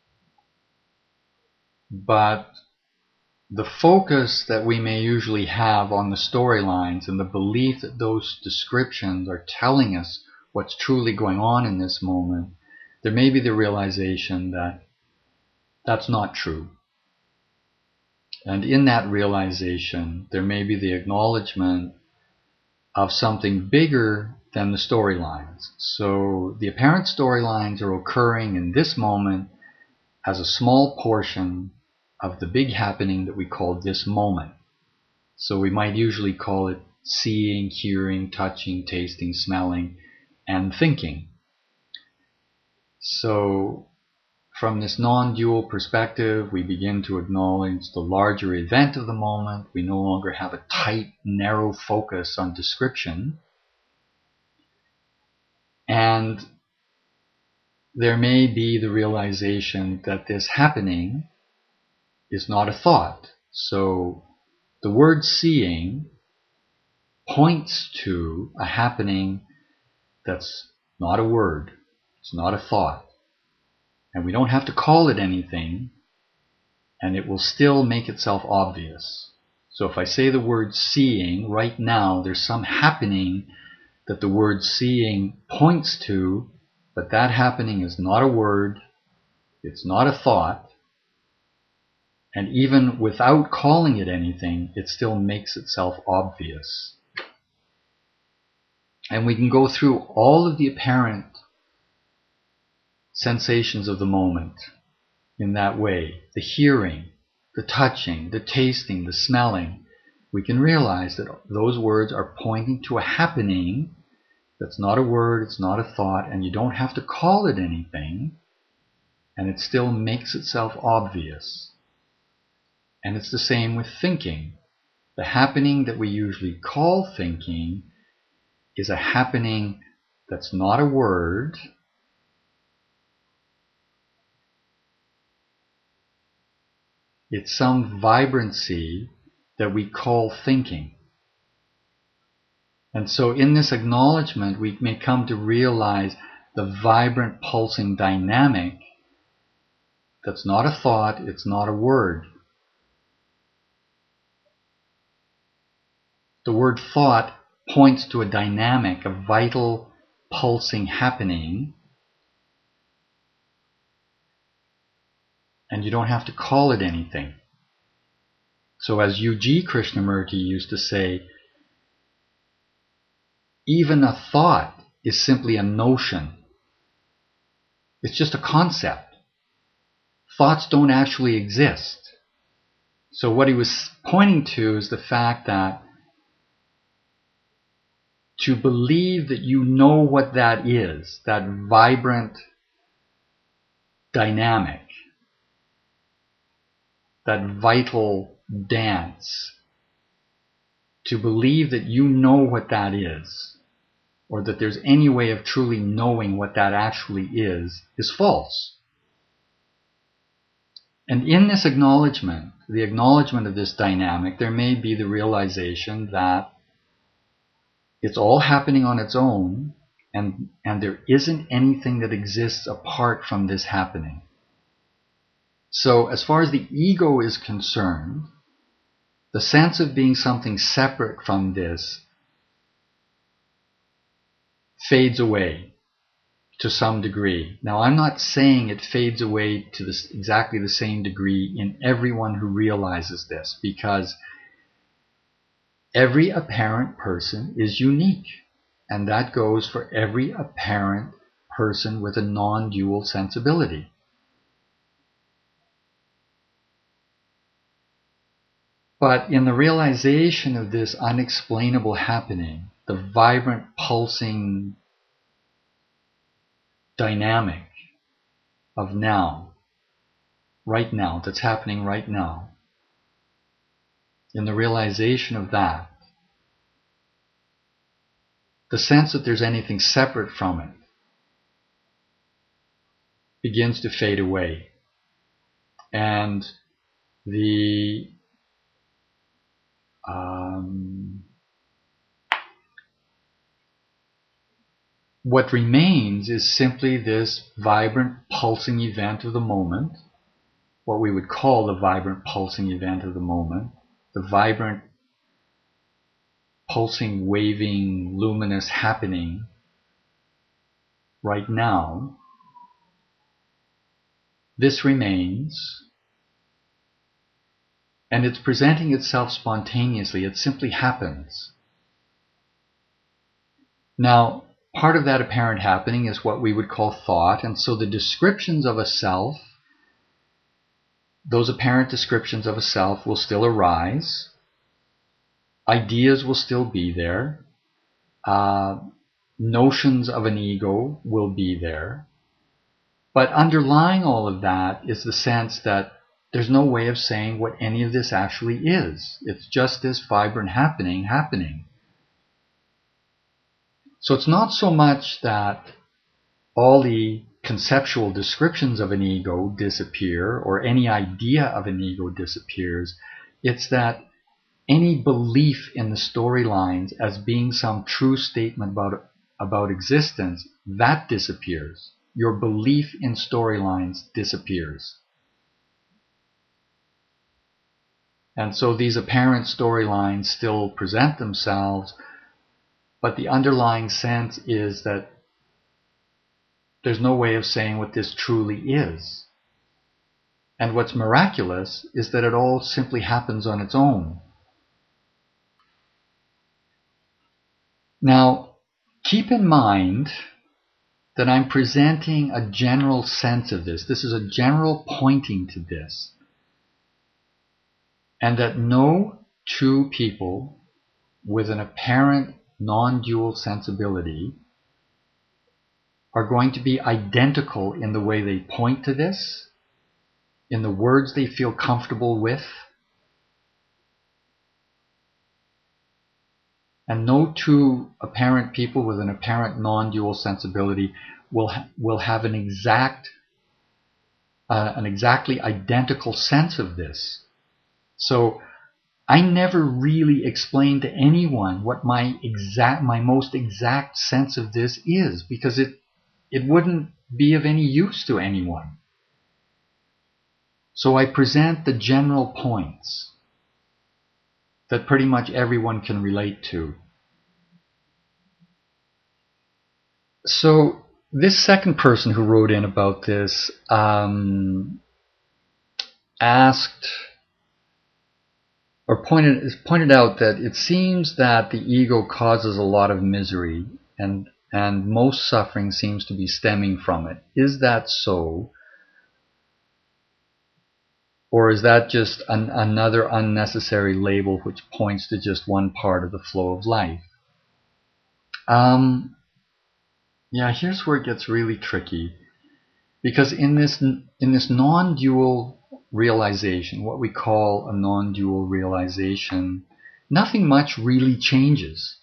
but the focus that we may usually have on the storylines and the belief that those descriptions are telling us what's truly going on in this moment, there may be the realization that that's not true. And in that realization, there may be the acknowledgement of something bigger than the storylines. So the apparent storylines are occurring in this moment as a small portion of the big happening that we call this moment. So we might usually call it seeing, hearing, touching, tasting, smelling, and thinking. So from this non-dual perspective, we begin to acknowledge the larger event of the moment. We no longer have a tight, narrow focus on description. And there may be the realization that this happening is not a thought. So the word seeing points to a happening that's not a word, it's not a thought. And we don't have to call it anything, and it will still make itself obvious. So if I say the word seeing, right now there's some happening that the word seeing points to, but that happening is not a word, it's not a thought, and even without calling it anything, it still makes itself obvious. And we can go through all of the apparent sensations of the moment in that way. The hearing, the touching, the tasting, the smelling. We can realize that those words are pointing to a happening that's not a word, it's not a thought, and you don't have to call it anything, and it still makes itself obvious. And it's the same with thinking. The happening that we usually call thinking is a happening that's not a word, it's some vibrancy that we call thinking. And so in this acknowledgement, we may come to realize the vibrant, pulsing dynamic that's not a thought, it's not a word. The word thought points to a dynamic, a vital, pulsing happening, and you don't have to call it anything. So as U.G. Krishnamurti used to say, even a thought is simply a notion. It's just a concept. Thoughts don't actually exist. So what he was pointing to is the fact that to believe that you know what that is, that vibrant dynamic, that vital dance, to believe that you know what that is, or that there's any way of truly knowing what that actually is false. And in this acknowledgement, the acknowledgement of this dynamic, there may be the realization that it's all happening on its own, and there isn't anything that exists apart from this happening. So as far as the ego is concerned, the sense of being something separate from this fades away to some degree. Now, I'm not saying it fades away to exactly the same degree in everyone who realizes this, because every apparent person is unique, and that goes for every apparent person with a non-dual sensibility. But in the realization of this unexplainable happening, the vibrant, pulsing dynamic of now, right now, that's happening right now, in the realization of that, the sense that there's anything separate from it begins to fade away. And the what remains is simply this vibrant, pulsing event of the moment, what we would call the vibrant, pulsing event of the moment, the vibrant, pulsing, waving, luminous happening right now. This remains, and it's presenting itself spontaneously. It simply happens. Now, part of that apparent happening is what we would call thought, and so the descriptions of a self, those apparent descriptions of a self will still arise. Ideas will still be there. Notions of an ego will be there. But underlying all of that is the sense that there's no way of saying what any of this actually is. It's just this vibrant happening. So it's not so much that all the conceptual descriptions of an ego disappear or any idea of an ego disappears. It's that any belief in the storylines as being some true statement about existence, that disappears. your belief in storylines disappears. And so these apparent storylines still present themselves, but the underlying sense is that there's no way of saying what this truly is. And what's miraculous is that it all simply happens on its own. Now, keep in mind that I'm presenting a general sense of this. This is a general pointing to this. And that no two people with an apparent non-dual sensibility are going to be identical in the way they point to this, in the words they feel comfortable with. And no two apparent people with an apparent non-dual sensibility will have an exactly identical sense of this. So I never really explained to anyone what my most exact sense of this is, because it wouldn't be of any use to anyone. So I present the general points that pretty much everyone can relate to. So this second person who wrote in about this asked or pointed out that it seems that the ego causes a lot of misery, and most suffering seems to be stemming from it. Is that so? Or is that just another unnecessary label which points to just one part of the flow of life? Yeah, here's where it gets really tricky. Because in this non-dual realization, what we call a non-dual realization, nothing much really changes.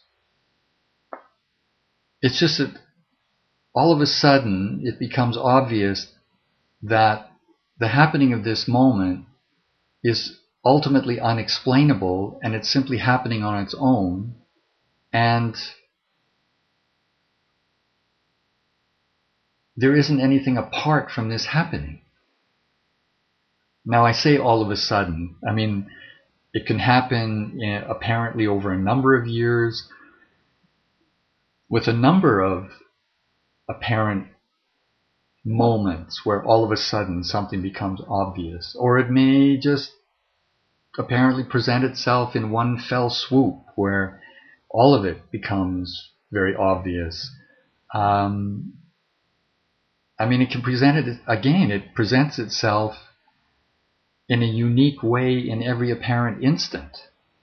It's just that all of a sudden it becomes obvious that the happening of this moment is ultimately unexplainable, and it's simply happening on its own, and there isn't anything apart from this happening. Now, I say all of a sudden. I mean, it can happen apparently over a number of years with a number of apparent moments where all of a sudden something becomes obvious. Or it may just apparently present itself in one fell swoop where all of it becomes very obvious. I mean, it can present it again. It presents itself in a unique way in every apparent instant.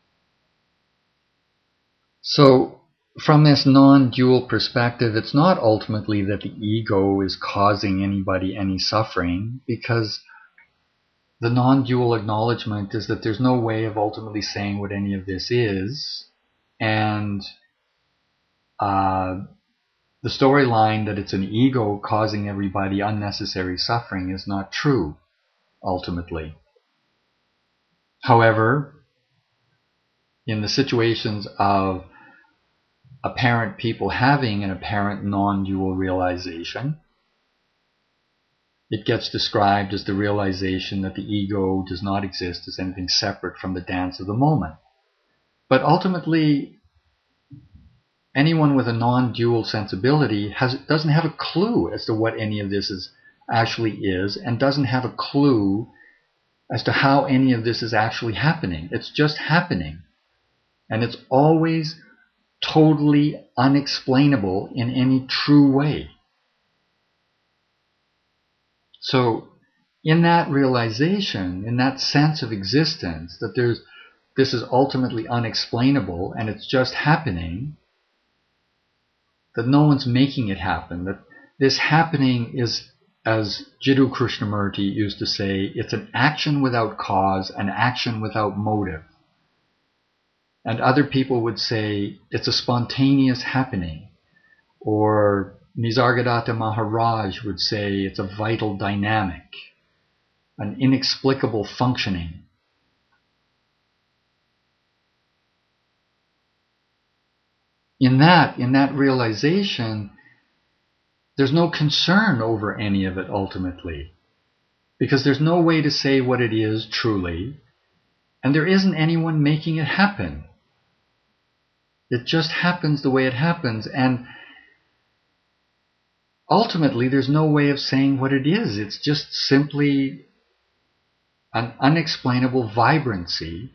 So, from this non-dual perspective, it's not ultimately that the ego is causing anybody any suffering, because the non-dual acknowledgement is that there's no way of ultimately saying what any of this is, and the storyline that it's an ego causing everybody unnecessary suffering is not true, ultimately. However, in the situations of apparent people having an apparent non-dual realization, it gets described as the realization that the ego does not exist as anything separate from the dance of the moment. But ultimately, anyone with a non-dual sensibility doesn't have a clue as to what any of this actually is, and doesn't have a clue as to how any of this is actually happening. It's just happening. And it's always totally unexplainable in any true way. So in that realization, in that sense of existence, that this is ultimately unexplainable and it's just happening, that no one's making it happen, that this happening is, as Jiddu Krishnamurti used to say, it's an action without cause, an action without motive. And other people would say it's a spontaneous happening. Or Nisargadatta Maharaj would say it's a vital dynamic, an inexplicable functioning. In that realization, There's no concern over any of it ultimately, because there's no way to say what it is truly, and there isn't anyone making it happen. It just happens the way it happens, and ultimately there's no way of saying what it is. It's just simply an unexplainable vibrancy.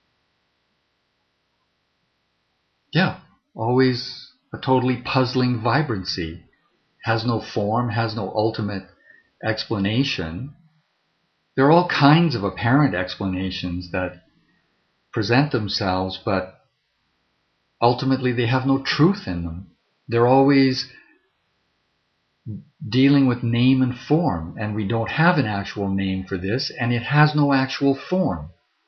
Yeah, always a totally puzzling vibrancy. Has no form, has no ultimate explanation. There are all kinds of apparent explanations that present themselves, but ultimately they have no truth in them. They're always dealing with name and form, and we don't have an actual name for this, and it has no actual form.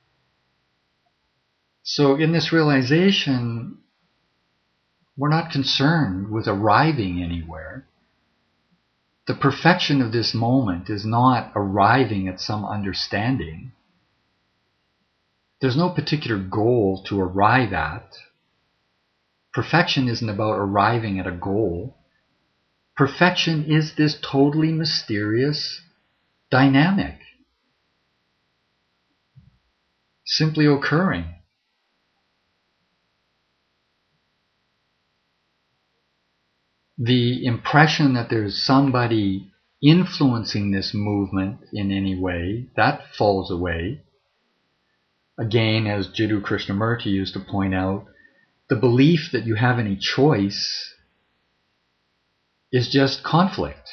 So in this realization, we're not concerned with arriving anywhere. The perfection of this moment is not arriving at some understanding. There's no particular goal to arrive at. Perfection isn't about arriving at a goal. Perfection is this totally mysterious dynamic, simply occurring. The impression that there's somebody influencing this movement in any way, that falls away. Again, as Jiddu Krishnamurti used to point out, the belief that you have any choice is just conflict.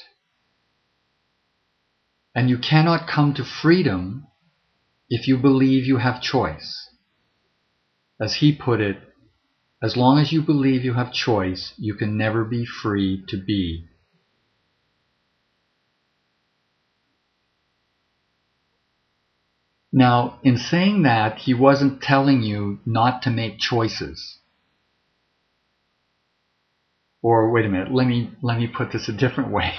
And you cannot come to freedom if you believe you have choice. As he put it, as long as you believe you have choice, you can never be free to be. Now, in saying that, he wasn't telling you not to make choices. Or wait a minute, let me put this a different way.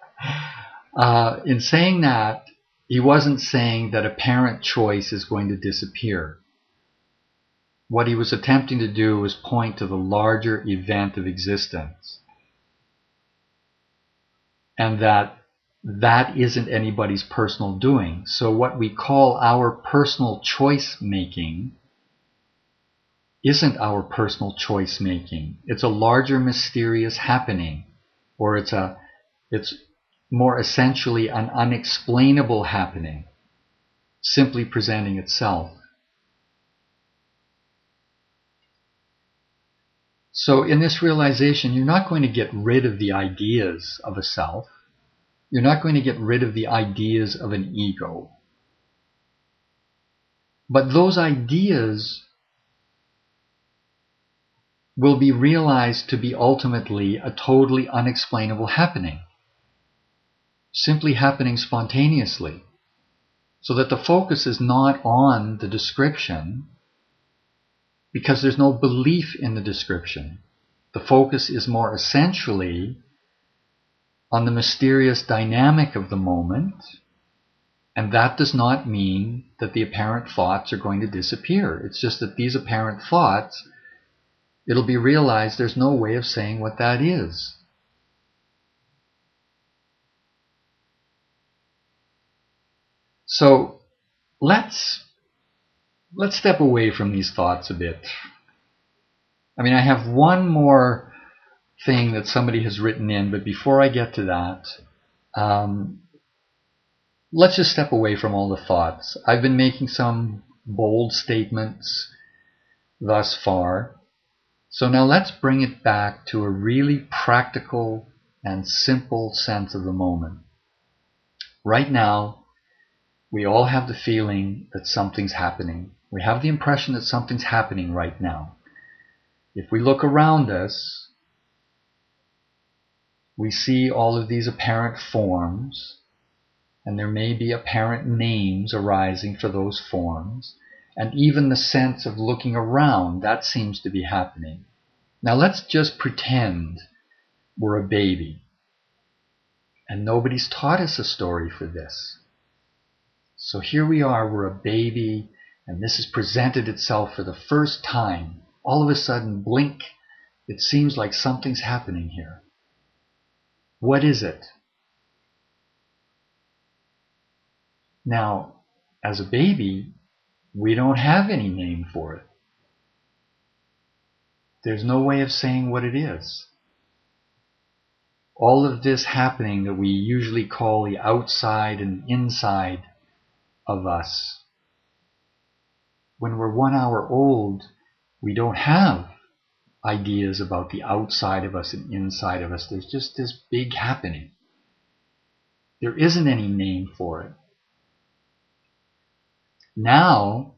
In saying that, he wasn't saying that apparent choice is going to disappear. What he was attempting to do was point to the larger event of existence. And that isn't anybody's personal doing. So what we call our personal choice making isn't our personal choice making. It's a larger mysterious happening, or it's more essentially an unexplainable happening, simply presenting itself. So in this realization, you're not going to get rid of the ideas of a self. You're not going to get rid of the ideas of an ego. But those ideas will be realized to be ultimately a totally unexplainable happening, simply happening spontaneously, so that the focus is not on the description, because there's no belief in the description. The focus is more essentially on the mysterious dynamic of the moment, and that does not mean that the apparent thoughts are going to disappear. It's just that these apparent thoughts, it'll be realized there's no way of saying what that is. So let's step away from these thoughts a bit. I mean, I have one more thing that somebody has written in, but before I get to that, let's just step away from all the thoughts. I've been making some bold statements thus far. So now let's bring it back to a really practical and simple sense of the moment. Right now, we all have the feeling that something's happening. We have the impression that something's happening right now. If we look around us, we see all of these apparent forms, and there may be apparent names arising for those forms, and even the sense of looking around, that seems to be happening. Now let's just pretend we're a baby, and nobody's taught us a story for this. So here we are, we're a baby, and this has presented itself for the first time. All of a sudden, blink, it seems like something's happening here. What is it? Now, as a baby, we don't have any name for it. There's no way of saying what it is. All of this happening that we usually call the outside and inside of us. When we're 1 hour old, we don't have ideas about the outside of us and inside of us. There's just this big happening. There isn't any name for it. Now,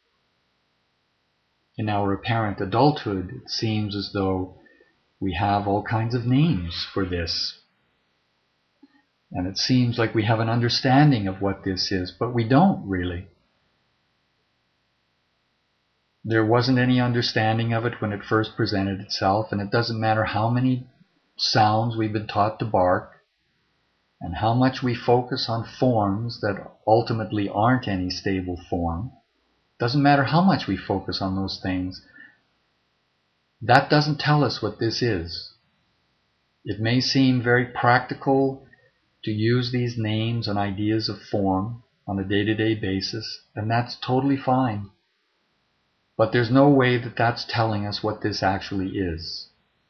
in our apparent adulthood, it seems as though we have all kinds of names for this. And it seems like we have an understanding of what this is, but we don't really. There wasn't any understanding of it when it first presented itself, and it doesn't matter how many sounds we've been taught to bark, and how much we focus on forms that ultimately aren't any stable form. Doesn't matter how much we focus on those things. That doesn't tell us what this is. It may seem very practical to use these names and ideas of form on a day-to-day basis, and that's totally fine. But there's no way that that's telling us what this actually is.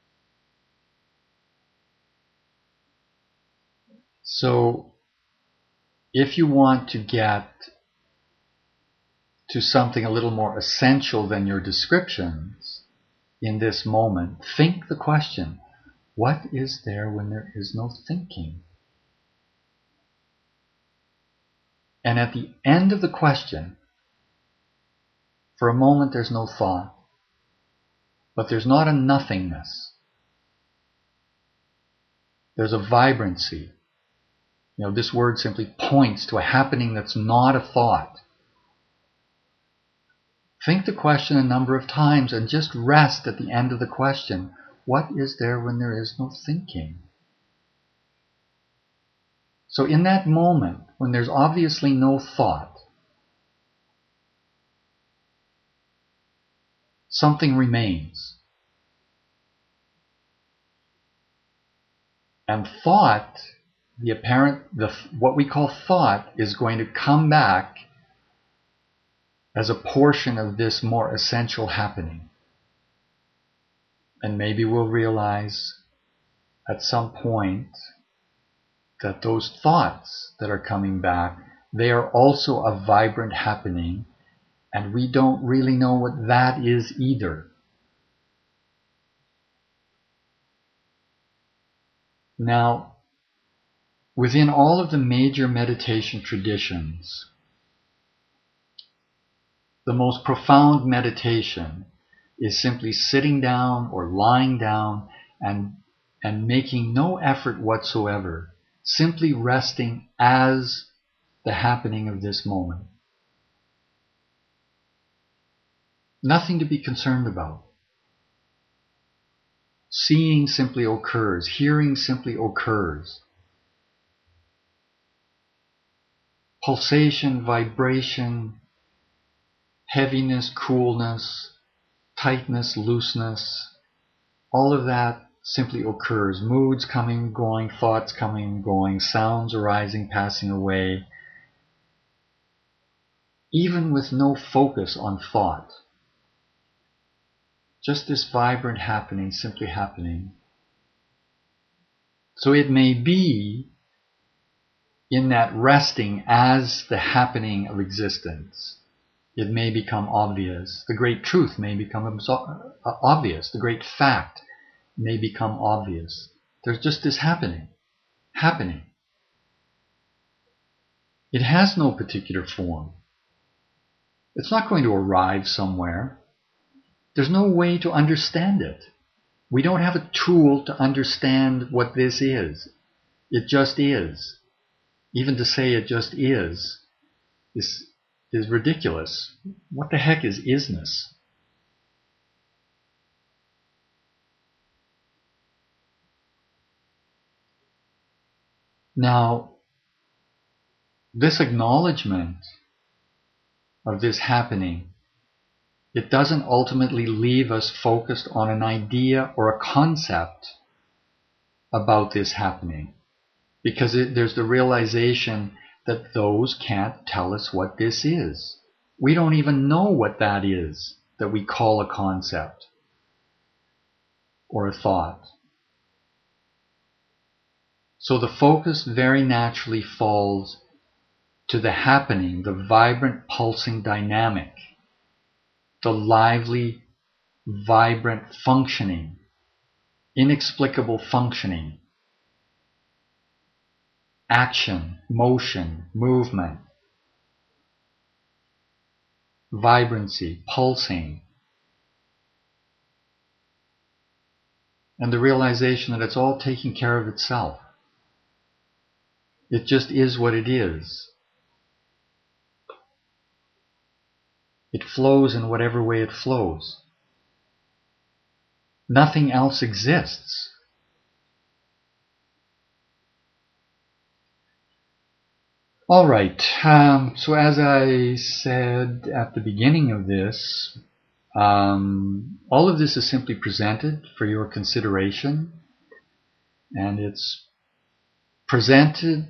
So, if you want to get to something a little more essential than your descriptions in this moment, think the question, what is there when there is no thinking? And at the end of the question, for a moment there's no thought, but there's not a nothingness. There's a vibrancy. This word simply points to a happening that's not a thought. Think the question a number of times and just rest at the end of the question. What is there when there is no thinking? So in that moment, when there's obviously no thought, something remains. And thought, what we call thought, is going to come back as a portion of this more essential happening. And maybe we'll realize at some point that those thoughts that are coming back, they are also a vibrant happening, and we don't really know what that is either. Now, within all of the major meditation traditions, the most profound meditation is simply sitting down or lying down and making no effort whatsoever, simply resting as the happening of this moment. Nothing to be concerned about. Seeing simply occurs. Hearing simply occurs. Pulsation, vibration, heaviness, coolness, tightness, looseness, all of that simply occurs. Moods coming, going, thoughts coming, going, sounds arising, passing away, even with no focus on thought. Just this vibrant happening, simply happening. So it may be in that resting as the happening of existence, it may become obvious. The great truth may become obvious. The great fact may become obvious. There's just this happening. It has no particular form. It's not going to arrive somewhere. There's no way to understand it. We don't have a tool to understand what this is. It just is. Even to say it just is ridiculous. What the heck is isness? Now, this acknowledgement of this happening, it doesn't ultimately leave us focused on an idea or a concept about this happening, because there's the realization that those can't tell us what this is. We don't even know what that is that we call a concept or a thought. So the focus very naturally falls to the happening, the vibrant, pulsing dynamic, the lively, vibrant functioning, inexplicable functioning, action, motion, movement, vibrancy, pulsing, and the realization that it's all taking care of itself. It just is what it is. It flows in whatever way it flows. Nothing else exists. All right, so as I said at the beginning of this, all of this is simply presented for your consideration, and it's presented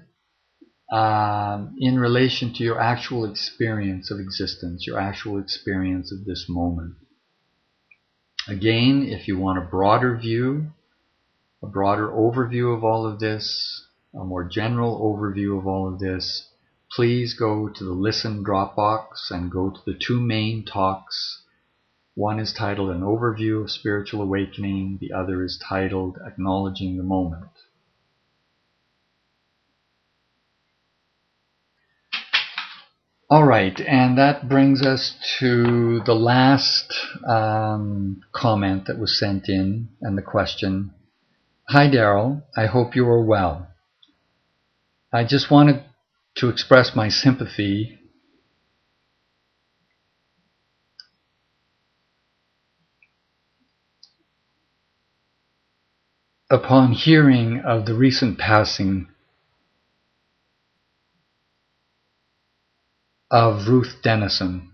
in relation to your actual experience of existence, your actual experience of this moment. Again, if you want a broader view, a broader overview of all of this, a more general overview of all of this, please go to the Listen Dropbox and go to the two main talks. One is titled An Overview of Spiritual Awakening. The other is titled Acknowledging the Moment. All right, and that brings us to the last comment that was sent in, and the question. Hi Daryl, I hope you are well. I just wanted to express my sympathy upon hearing of the recent passing of Ruth Denison.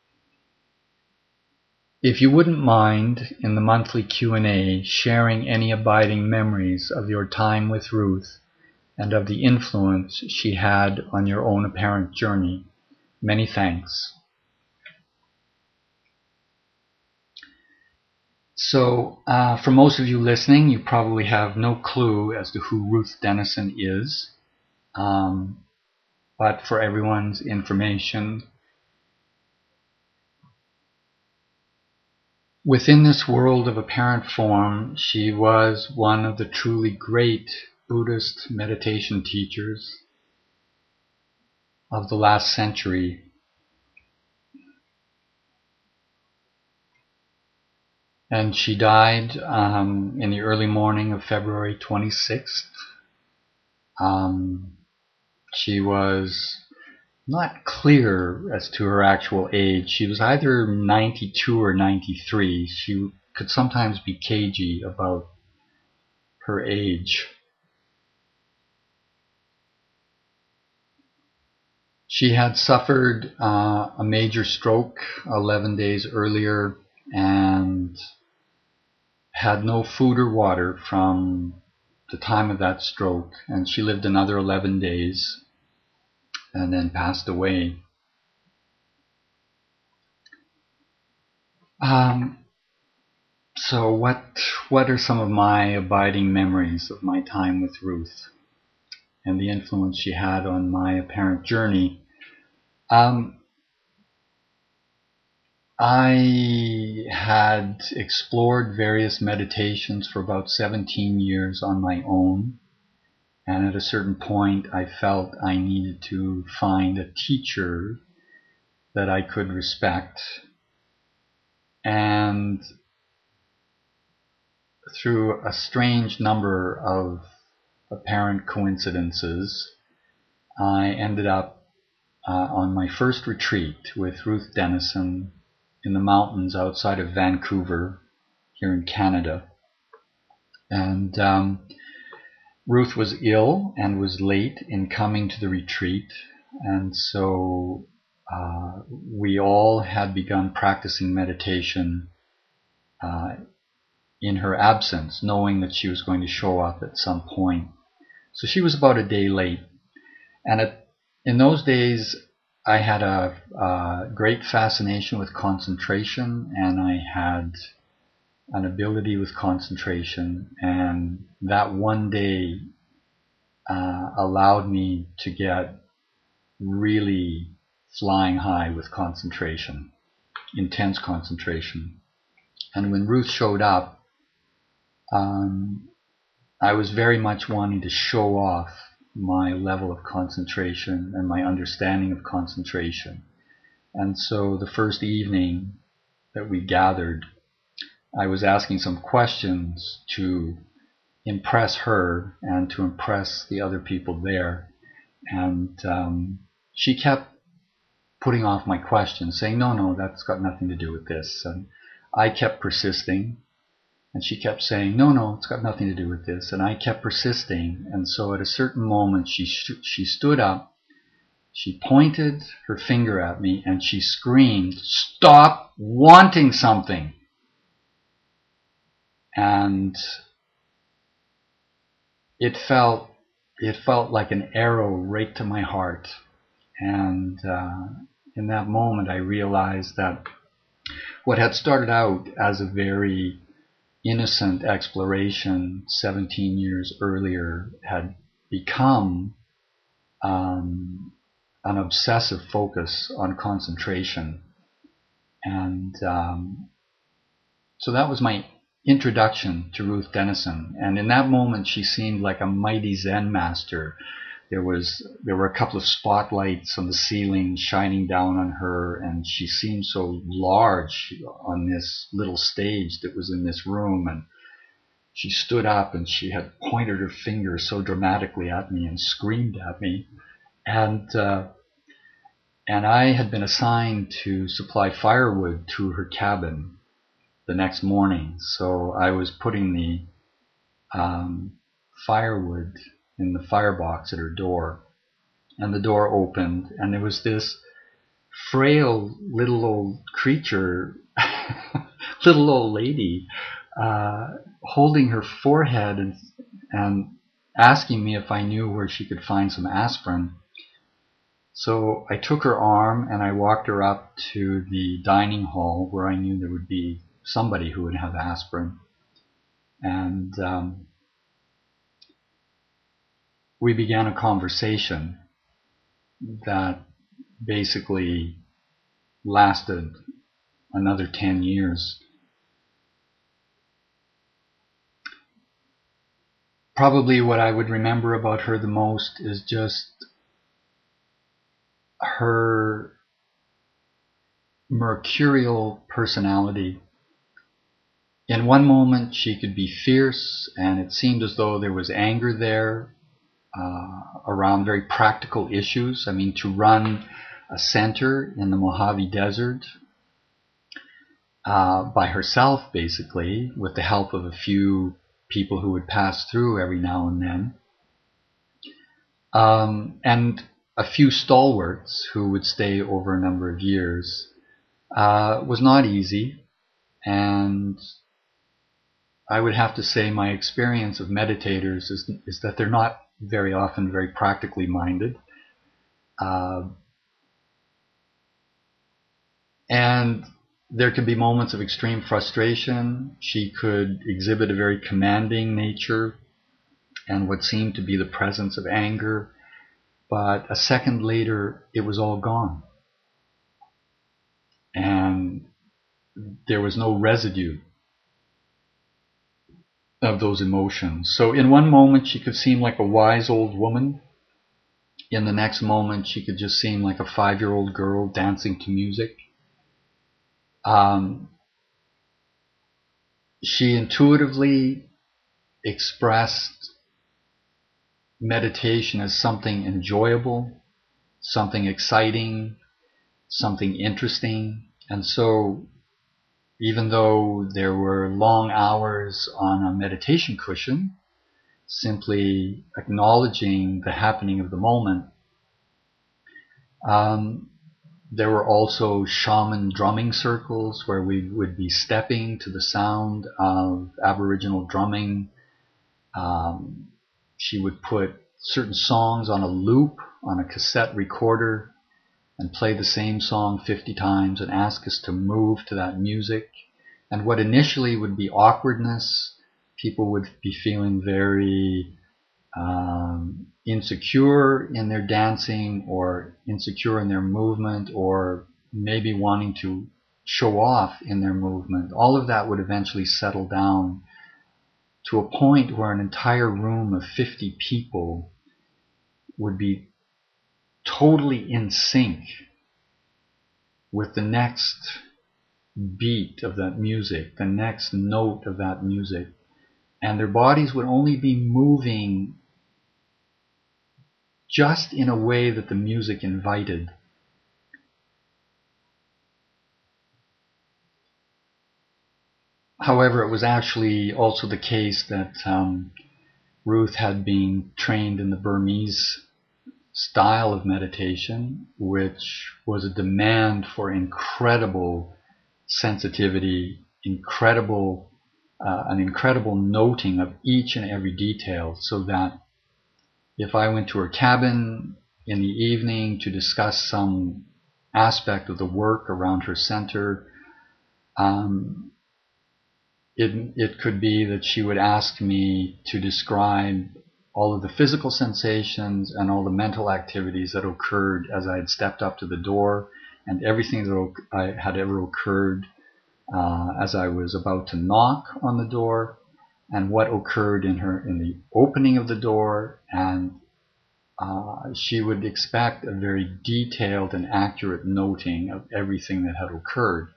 If you wouldn't mind, in the monthly Q&A, sharing any abiding memories of your time with Ruth and of the influence she had on your own apparent journey. Many thanks. So, for most of you listening, you probably have no clue as to who Ruth Denison is. But for everyone's information, within this world of apparent form, she was one of the truly great Buddhist meditation teachers of the last century. And she died in the early morning of February 26th. She was not clear as to her actual age. She was either 92 or 93. She could sometimes be cagey about her age. She had suffered a major stroke 11 days earlier and had no food or water from the time of that stroke, and she lived another 11 days and then passed away. So what are some of my abiding memories of my time with Ruth and the influence she had on my apparent journey? I had explored various meditations for about 17 years on my own, and at a certain point I felt I needed to find a teacher that I could respect, and through a strange number of apparent coincidences, I ended up on my first retreat with Ruth Denison in the mountains outside of Vancouver here in Canada. And Ruth was ill and was late in coming to the retreat, and so we all had begun practicing meditation in her absence, knowing that she was going to show up at some point. So she was about a day late. And in those days, I had a great fascination with concentration, and I had an ability with concentration, and that one day allowed me to get really flying high with concentration, intense concentration. And when Ruth showed up, I was very much wanting to show off my level of concentration and my understanding of concentration. And so the first evening that we gathered, I was asking some questions to impress her and to impress the other people there. And she kept putting off my questions, saying, no, that's got nothing to do with this. And I kept persisting. And she kept saying, no, it's got nothing to do with this. And I kept persisting. And so at a certain moment, she stood up, she pointed her finger at me, and she screamed, "Stop wanting something!" And it felt like an arrow right to my heart. And in that moment, I realized that what had started out as a very innocent exploration 17 years earlier had become an obsessive focus on concentration. And so that was my introduction to Ruth Denison. And in that moment, she seemed like a mighty Zen master. There were a couple of spotlights on the ceiling shining down on her, and she seemed so large on this little stage that was in this room. And she stood up and she had pointed her finger so dramatically at me and screamed at me. And I had been assigned to supply firewood to her cabin the next morning. So I was putting the firewood in the firebox at her door, and the door opened, and there was this frail little old creature, little old lady, holding her forehead and asking me if I knew where she could find some aspirin. So I took her arm and I walked her up to the dining hall where I knew there would be somebody who would have aspirin. And we began a conversation that basically lasted another 10 years. Probably what I would remember about her the most is just her mercurial personality. In one moment she could be fierce, and it seemed as though there was anger there around very practical issues. I mean, to run a center in the Mojave Desert by herself, basically, with the help of a few people who would pass through every now and then, and a few stalwarts who would stay over a number of years, was not easy. And I would have to say my experience of meditators is that they're not very often very practically minded. And there could be moments of extreme frustration. She could exhibit a very commanding nature and what seemed to be the presence of anger. But a second later, it was all gone. And there was no residue of those emotions. So in one moment, she could seem like a wise old woman. In the next moment, she could just seem like a 5-year-old girl dancing to music. She intuitively expressed meditation as something enjoyable, something exciting, something interesting. And so even though there were long hours on a meditation cushion, simply acknowledging the happening of the moment, There were also shaman drumming circles where we would be stepping to the sound of Aboriginal drumming. She would put certain songs on a loop on a cassette recorder and play the same song 50 times and ask us to move to that music. And what initially would be awkwardness, people would be feeling very insecure in their dancing or insecure in their movement or maybe wanting to show off in their movement. All of that would eventually settle down to a point where an entire room of 50 people would be totally in sync with the next beat of that music, the next note of that music, and their bodies would only be moving just in a way that the music invited. However, it was actually also the case that Ruth had been trained in the Burmese style of meditation, which was a demand for incredible sensitivity, an incredible noting of each and every detail, so that if I went to her cabin in the evening to discuss some aspect of the work around her center, it could be that she would ask me to describe all of the physical sensations and all the mental activities that occurred as I had stepped up to the door, and everything that had ever occurred as I was about to knock on the door, and what occurred in the opening of the door. And she would expect a very detailed and accurate noting of everything that had occurred.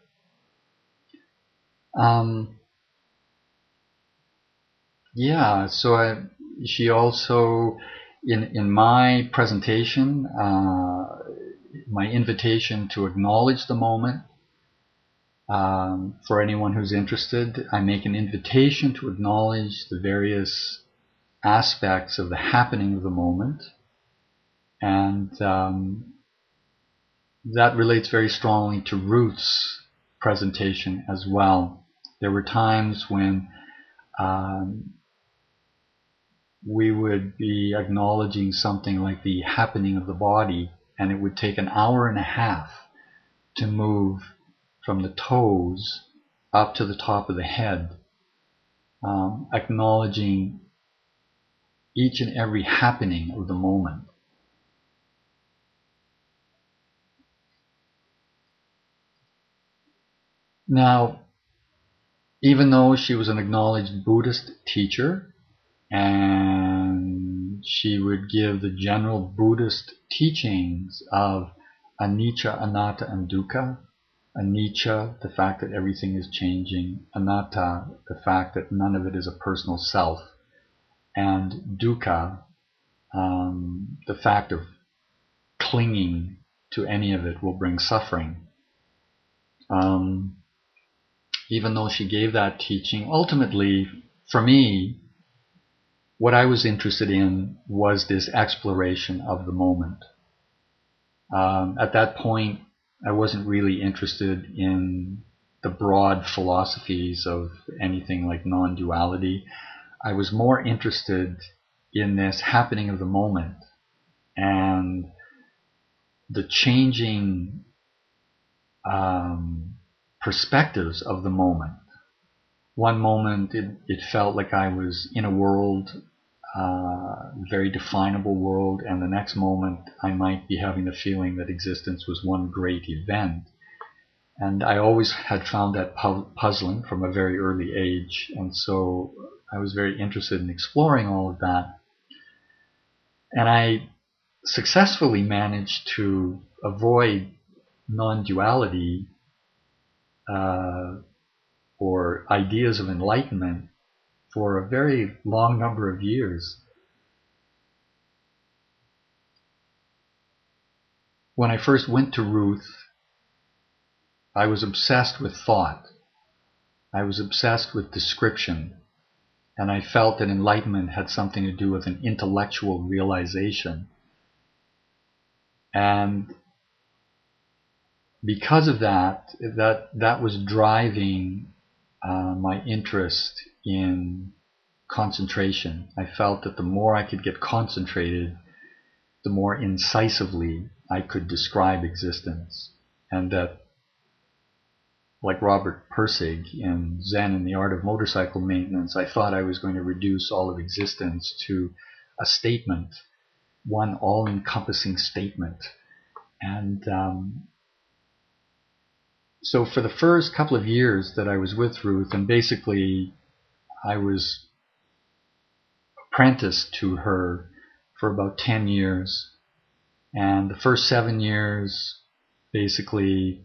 She also, in my presentation, my invitation to acknowledge the moment, for anyone who's interested, I make an invitation to acknowledge the various aspects of the happening of the moment. And that relates very strongly to Ruth's presentation as well. There were times when we would be acknowledging something like the happening of the body, and it would take an hour and a half to move from the toes up to the top of the head, acknowledging each and every happening of the moment. Now, even though she was an acknowledged Buddhist teacher, and she would give the general Buddhist teachings of anicca, anatta, and dukkha. Anicca, the fact that everything is changing. Anatta, the fact that none of it is a personal self. And dukkha, the fact of clinging to any of it will bring suffering. Even though she gave that teaching, ultimately, for me, what I was interested in was this exploration of the moment. At that point, I wasn't really interested in the broad philosophies of anything like non-duality. I was more interested in this happening of the moment and the changing perspectives of the moment. One moment it felt like I was in a world, very definable world, and the next moment I might be having the feeling that existence was one great event. And I always had found that puzzling from a very early age, and so I was very interested in exploring all of that. And I successfully managed to avoid non-duality or ideas of enlightenment for a very long number of years. When I first went to Ruth, I was obsessed with thought. I was obsessed with description. And I felt that enlightenment had something to do with an intellectual realization. And because of that was driving my interest in concentration. I felt that the more I could get concentrated, the more incisively I could describe existence. And that, like Robert Pirsig in Zen and the Art of Motorcycle Maintenance, I thought I was going to reduce all of existence to a statement, one all-encompassing statement. And so for the first couple of years that I was with Ruth, and basically I was apprenticed to her for about 10 years. And the first 7 years, basically,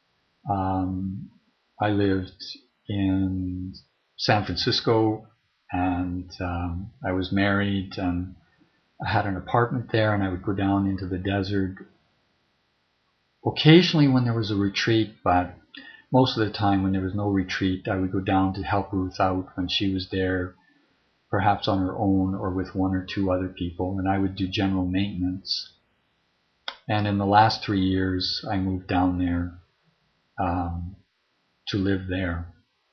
I lived in San Francisco, and I was married, and I had an apartment there, and I would go down into the desert occasionally when there was a retreat, but most of the time when there was no retreat, I would go down to help Ruth out when she was there, perhaps on her own or with one or two other people, and I would do general maintenance. And in the last 3 years, I moved down there to live there.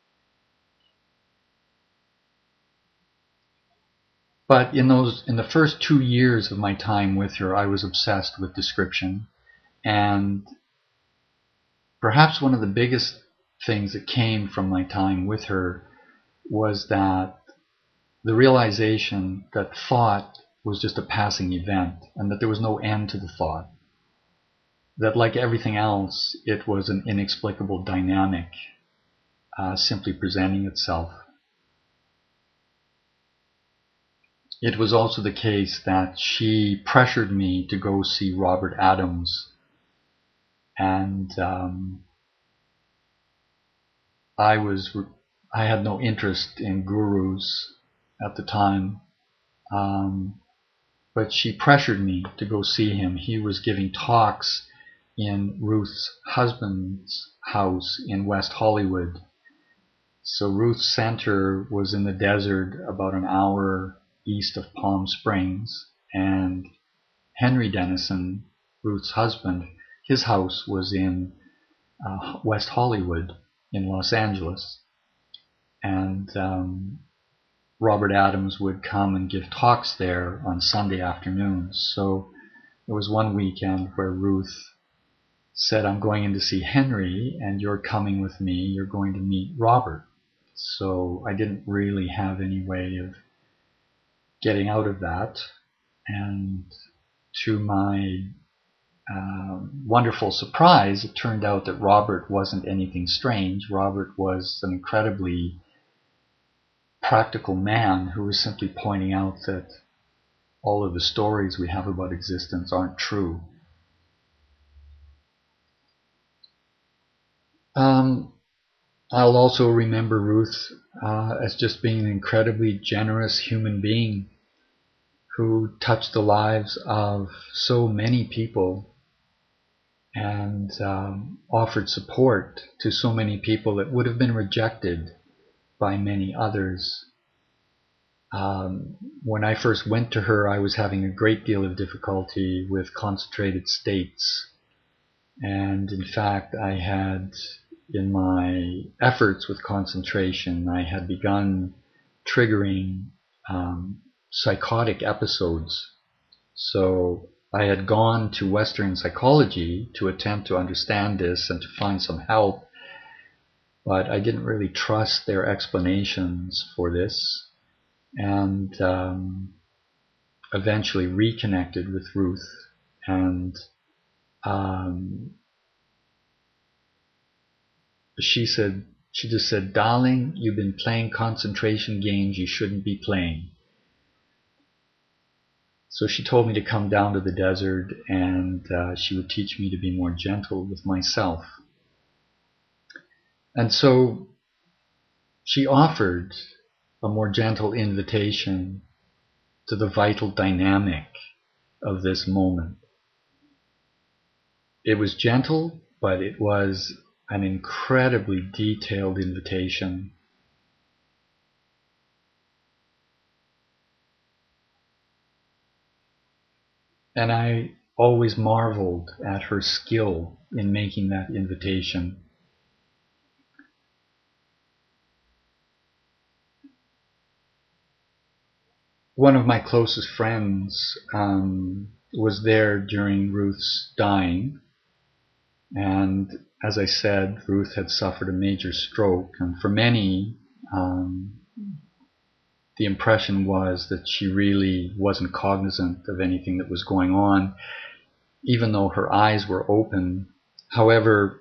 But in the first 2 years of my time with her, I was obsessed with description. And perhaps one of the biggest things that came from my time with her was that the realization that thought was just a passing event, and that there was no end to the thought. That, like everything else, it was an inexplicable dynamic simply presenting itself. It was also the case that she pressured me to go see Robert Adams, and I had no interest in gurus at the time, but she pressured me to go see him. He was giving talks in Ruth's husband's house in West Hollywood. So Ruth's center was in the desert about an hour east of Palm Springs, and Henry Dennison, Ruth's husband, his house was in West Hollywood in Los Angeles. And Robert Adams would come and give talks there on Sunday afternoons. So there was one weekend where Ruth said, "I'm going in to see Henry, and you're coming with me. You're going to meet Robert." So I didn't really have any way of getting out of that. And to my wonderful surprise, it turned out that Robert wasn't anything strange. Robert was an incredibly practical man who was simply pointing out that all of the stories we have about existence aren't true. I'll also remember Ruth as just being an incredibly generous human being who touched the lives of so many people and offered support to so many people that would have been rejected by many others. When I first went to her, I was having a great deal of difficulty with concentrated states. And in fact, I had, in my efforts with concentration, I had begun triggering psychotic episodes. So I had gone to Western psychology to attempt to understand this and to find some help, but I didn't really trust their explanations for this, and eventually reconnected with Ruth, and she just said, "Darling, you've been playing concentration games you shouldn't be playing." So she told me to come down to the desert, and she would teach me to be more gentle with myself. And so she offered a more gentle invitation to the vital dynamic of this moment. It was gentle, but it was an incredibly detailed invitation. And I always marveled at her skill in making that invitation. One of my closest friends was there during Ruth's dying, and as I said, Ruth had suffered a major stroke, and for many, the impression was that she really wasn't cognizant of anything that was going on, even though her eyes were open. However,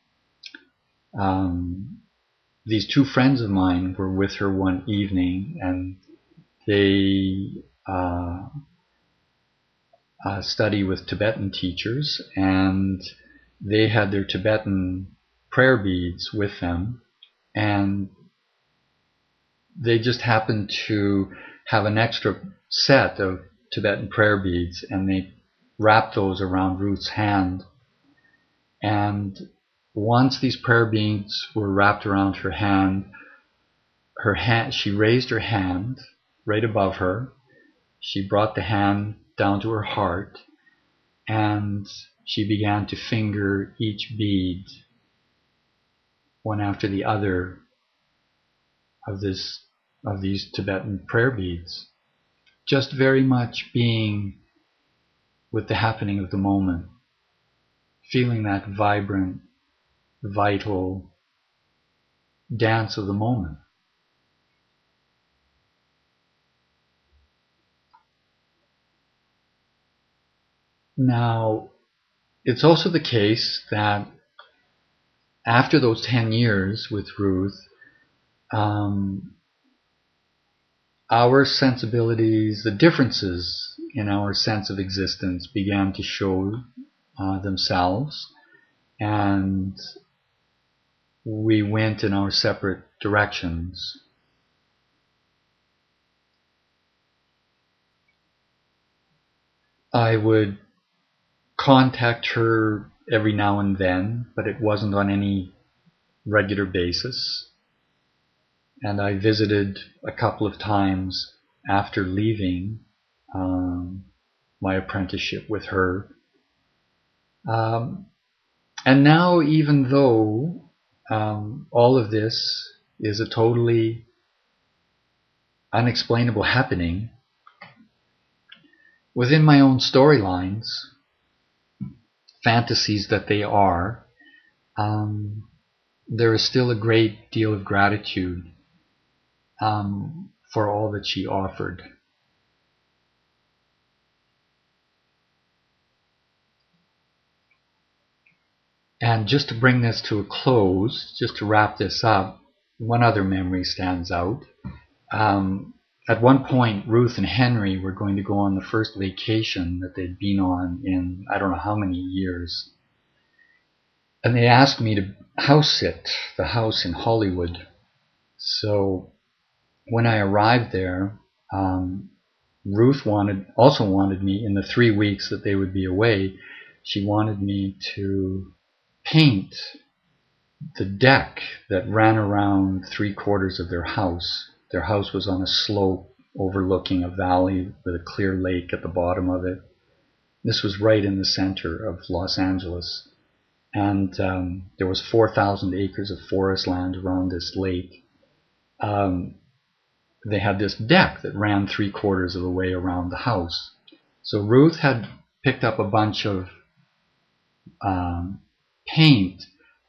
these two friends of mine were with her one evening, and they study with Tibetan teachers, and they had their Tibetan prayer beads with them, and they just happened to have an extra set of Tibetan prayer beads, and they wrapped those around Ruth's hand. And once these prayer beads were wrapped around her hand, she raised her hand right above her. She brought the hand down to her heart, and she began to finger each bead, one after the other, of these Tibetan prayer beads, just very much being with the happening of the moment, feeling that vibrant, vital dance of the moment. Now, it's also the case that after those 10 years with Ruth, our sensibilities, the differences in our sense of existence began to show themselves, and we went in our separate directions. I would contact her every now and then, but it wasn't on any regular basis. And I visited a couple of times after leaving my apprenticeship with her. And now, even though all of this is a totally unexplainable happening, within my own storylines, fantasies that they are, there is still a great deal of gratitude for all that she offered. And just to bring this to a close, just to wrap this up, one other memory stands out. At one point, Ruth and Henry were going to go on the first vacation that they'd been on in I don't know how many years. And they asked me to house sit the house in Hollywood. So when I arrived there, Ruth also wanted me, in the 3 weeks that they would be away, she wanted me to paint the deck that ran around 3/4 of their house. Their house was on a slope overlooking a valley with a clear lake at the bottom of it. This was right in the center of Los Angeles. And there was 4,000 acres of forest land around this lake. They had this deck that ran 3/4 of the way around the house. So Ruth had picked up a bunch of paint,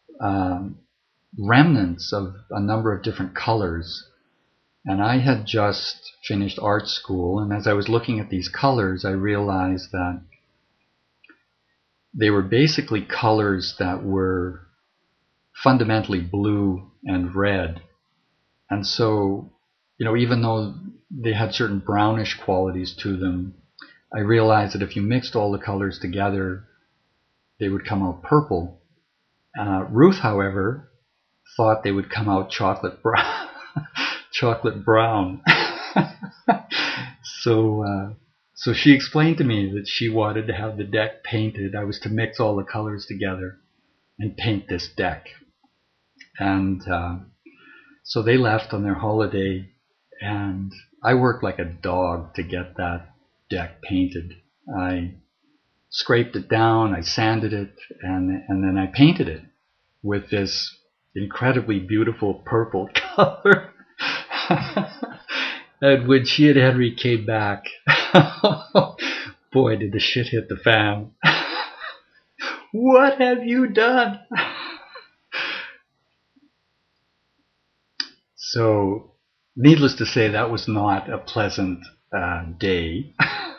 remnants of a number of different colors. And I had just finished art school, and as I was looking at these colors, I realized that they were basically colors that were fundamentally blue and red. And so, even though they had certain brownish qualities to them, I realized that if you mixed all the colors together, they would come out purple. Ruth, however, thought they would come out chocolate brown. Chocolate brown. So she explained to me that she wanted to have the deck painted. I was to mix all the colors together and paint this deck. And so they left on their holiday, and I worked like a dog to get that deck painted. I scraped it down, I sanded it, and then I painted it with this incredibly beautiful purple color. And when she and Henry came back, boy, did the shit hit the fan. What have you done? So, needless to say, that was not a pleasant day.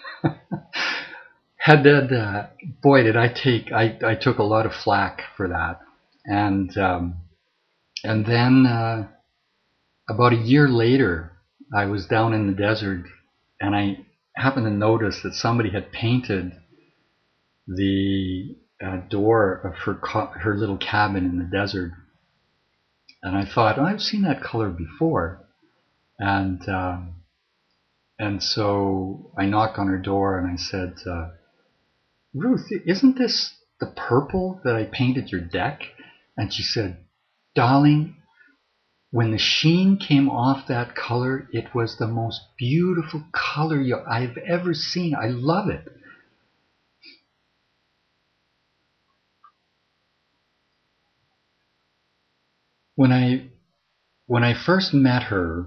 Boy, did I took a lot of flack for that. And then about a year later, I was down in the desert, and I happened to notice that somebody had painted the door of her little cabin in the desert. And I thought, oh, I've seen that color before. And so I knocked on her door and I said, Ruth, isn't this the purple that I painted your deck? And she said, darling, when the sheen came off that color, it was the most beautiful color I've ever seen. I love it. When I first met her,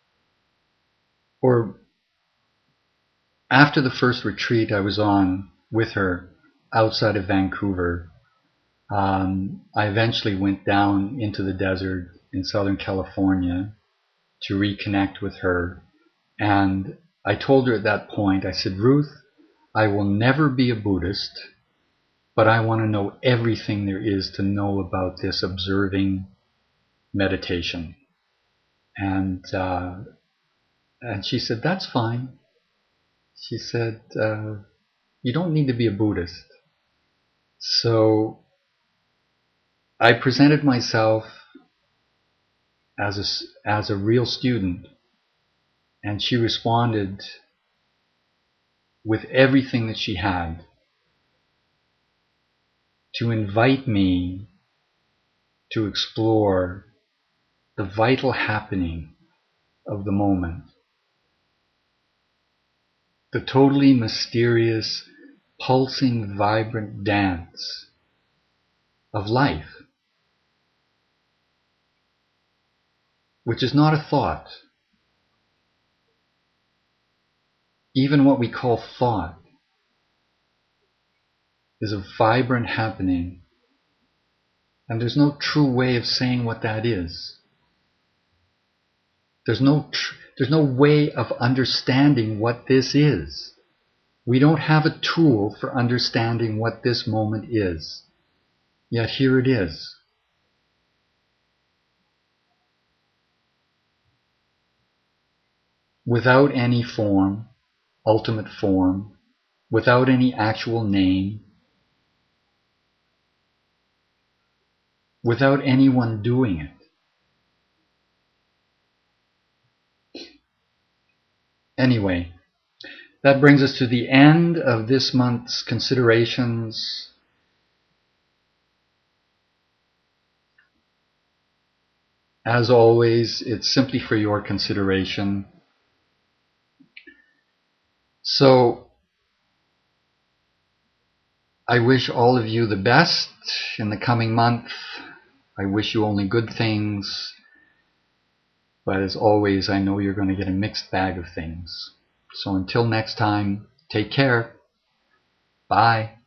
or after the first retreat I was on with her outside of Vancouver, I eventually went down into the desert in Southern California to reconnect with her. And I told her at that point, I said, Ruth, I will never be a Buddhist, but I want to know everything there is to know about this observing meditation. And she said, that's fine. She said, you don't need to be a Buddhist. So I presented myself as a real student, and she responded with everything that she had to invite me to explore the vital happening of the moment, the totally mysterious, pulsing, vibrant dance of life, which is not a thought. Even what we call thought is a vibrant happening, and there's no true way of saying what that is. There's no way of understanding what this is. We don't have a tool for understanding what this moment is. Yet here it is. Without any form, ultimate form, without any actual name, without anyone doing it. Anyway, that brings us to the end of this month's considerations. As always, it's simply for your consideration. So, I wish all of you the best in the coming month. I wish you only good things. But as always, I know you're going to get a mixed bag of things. So until next time, take care. Bye.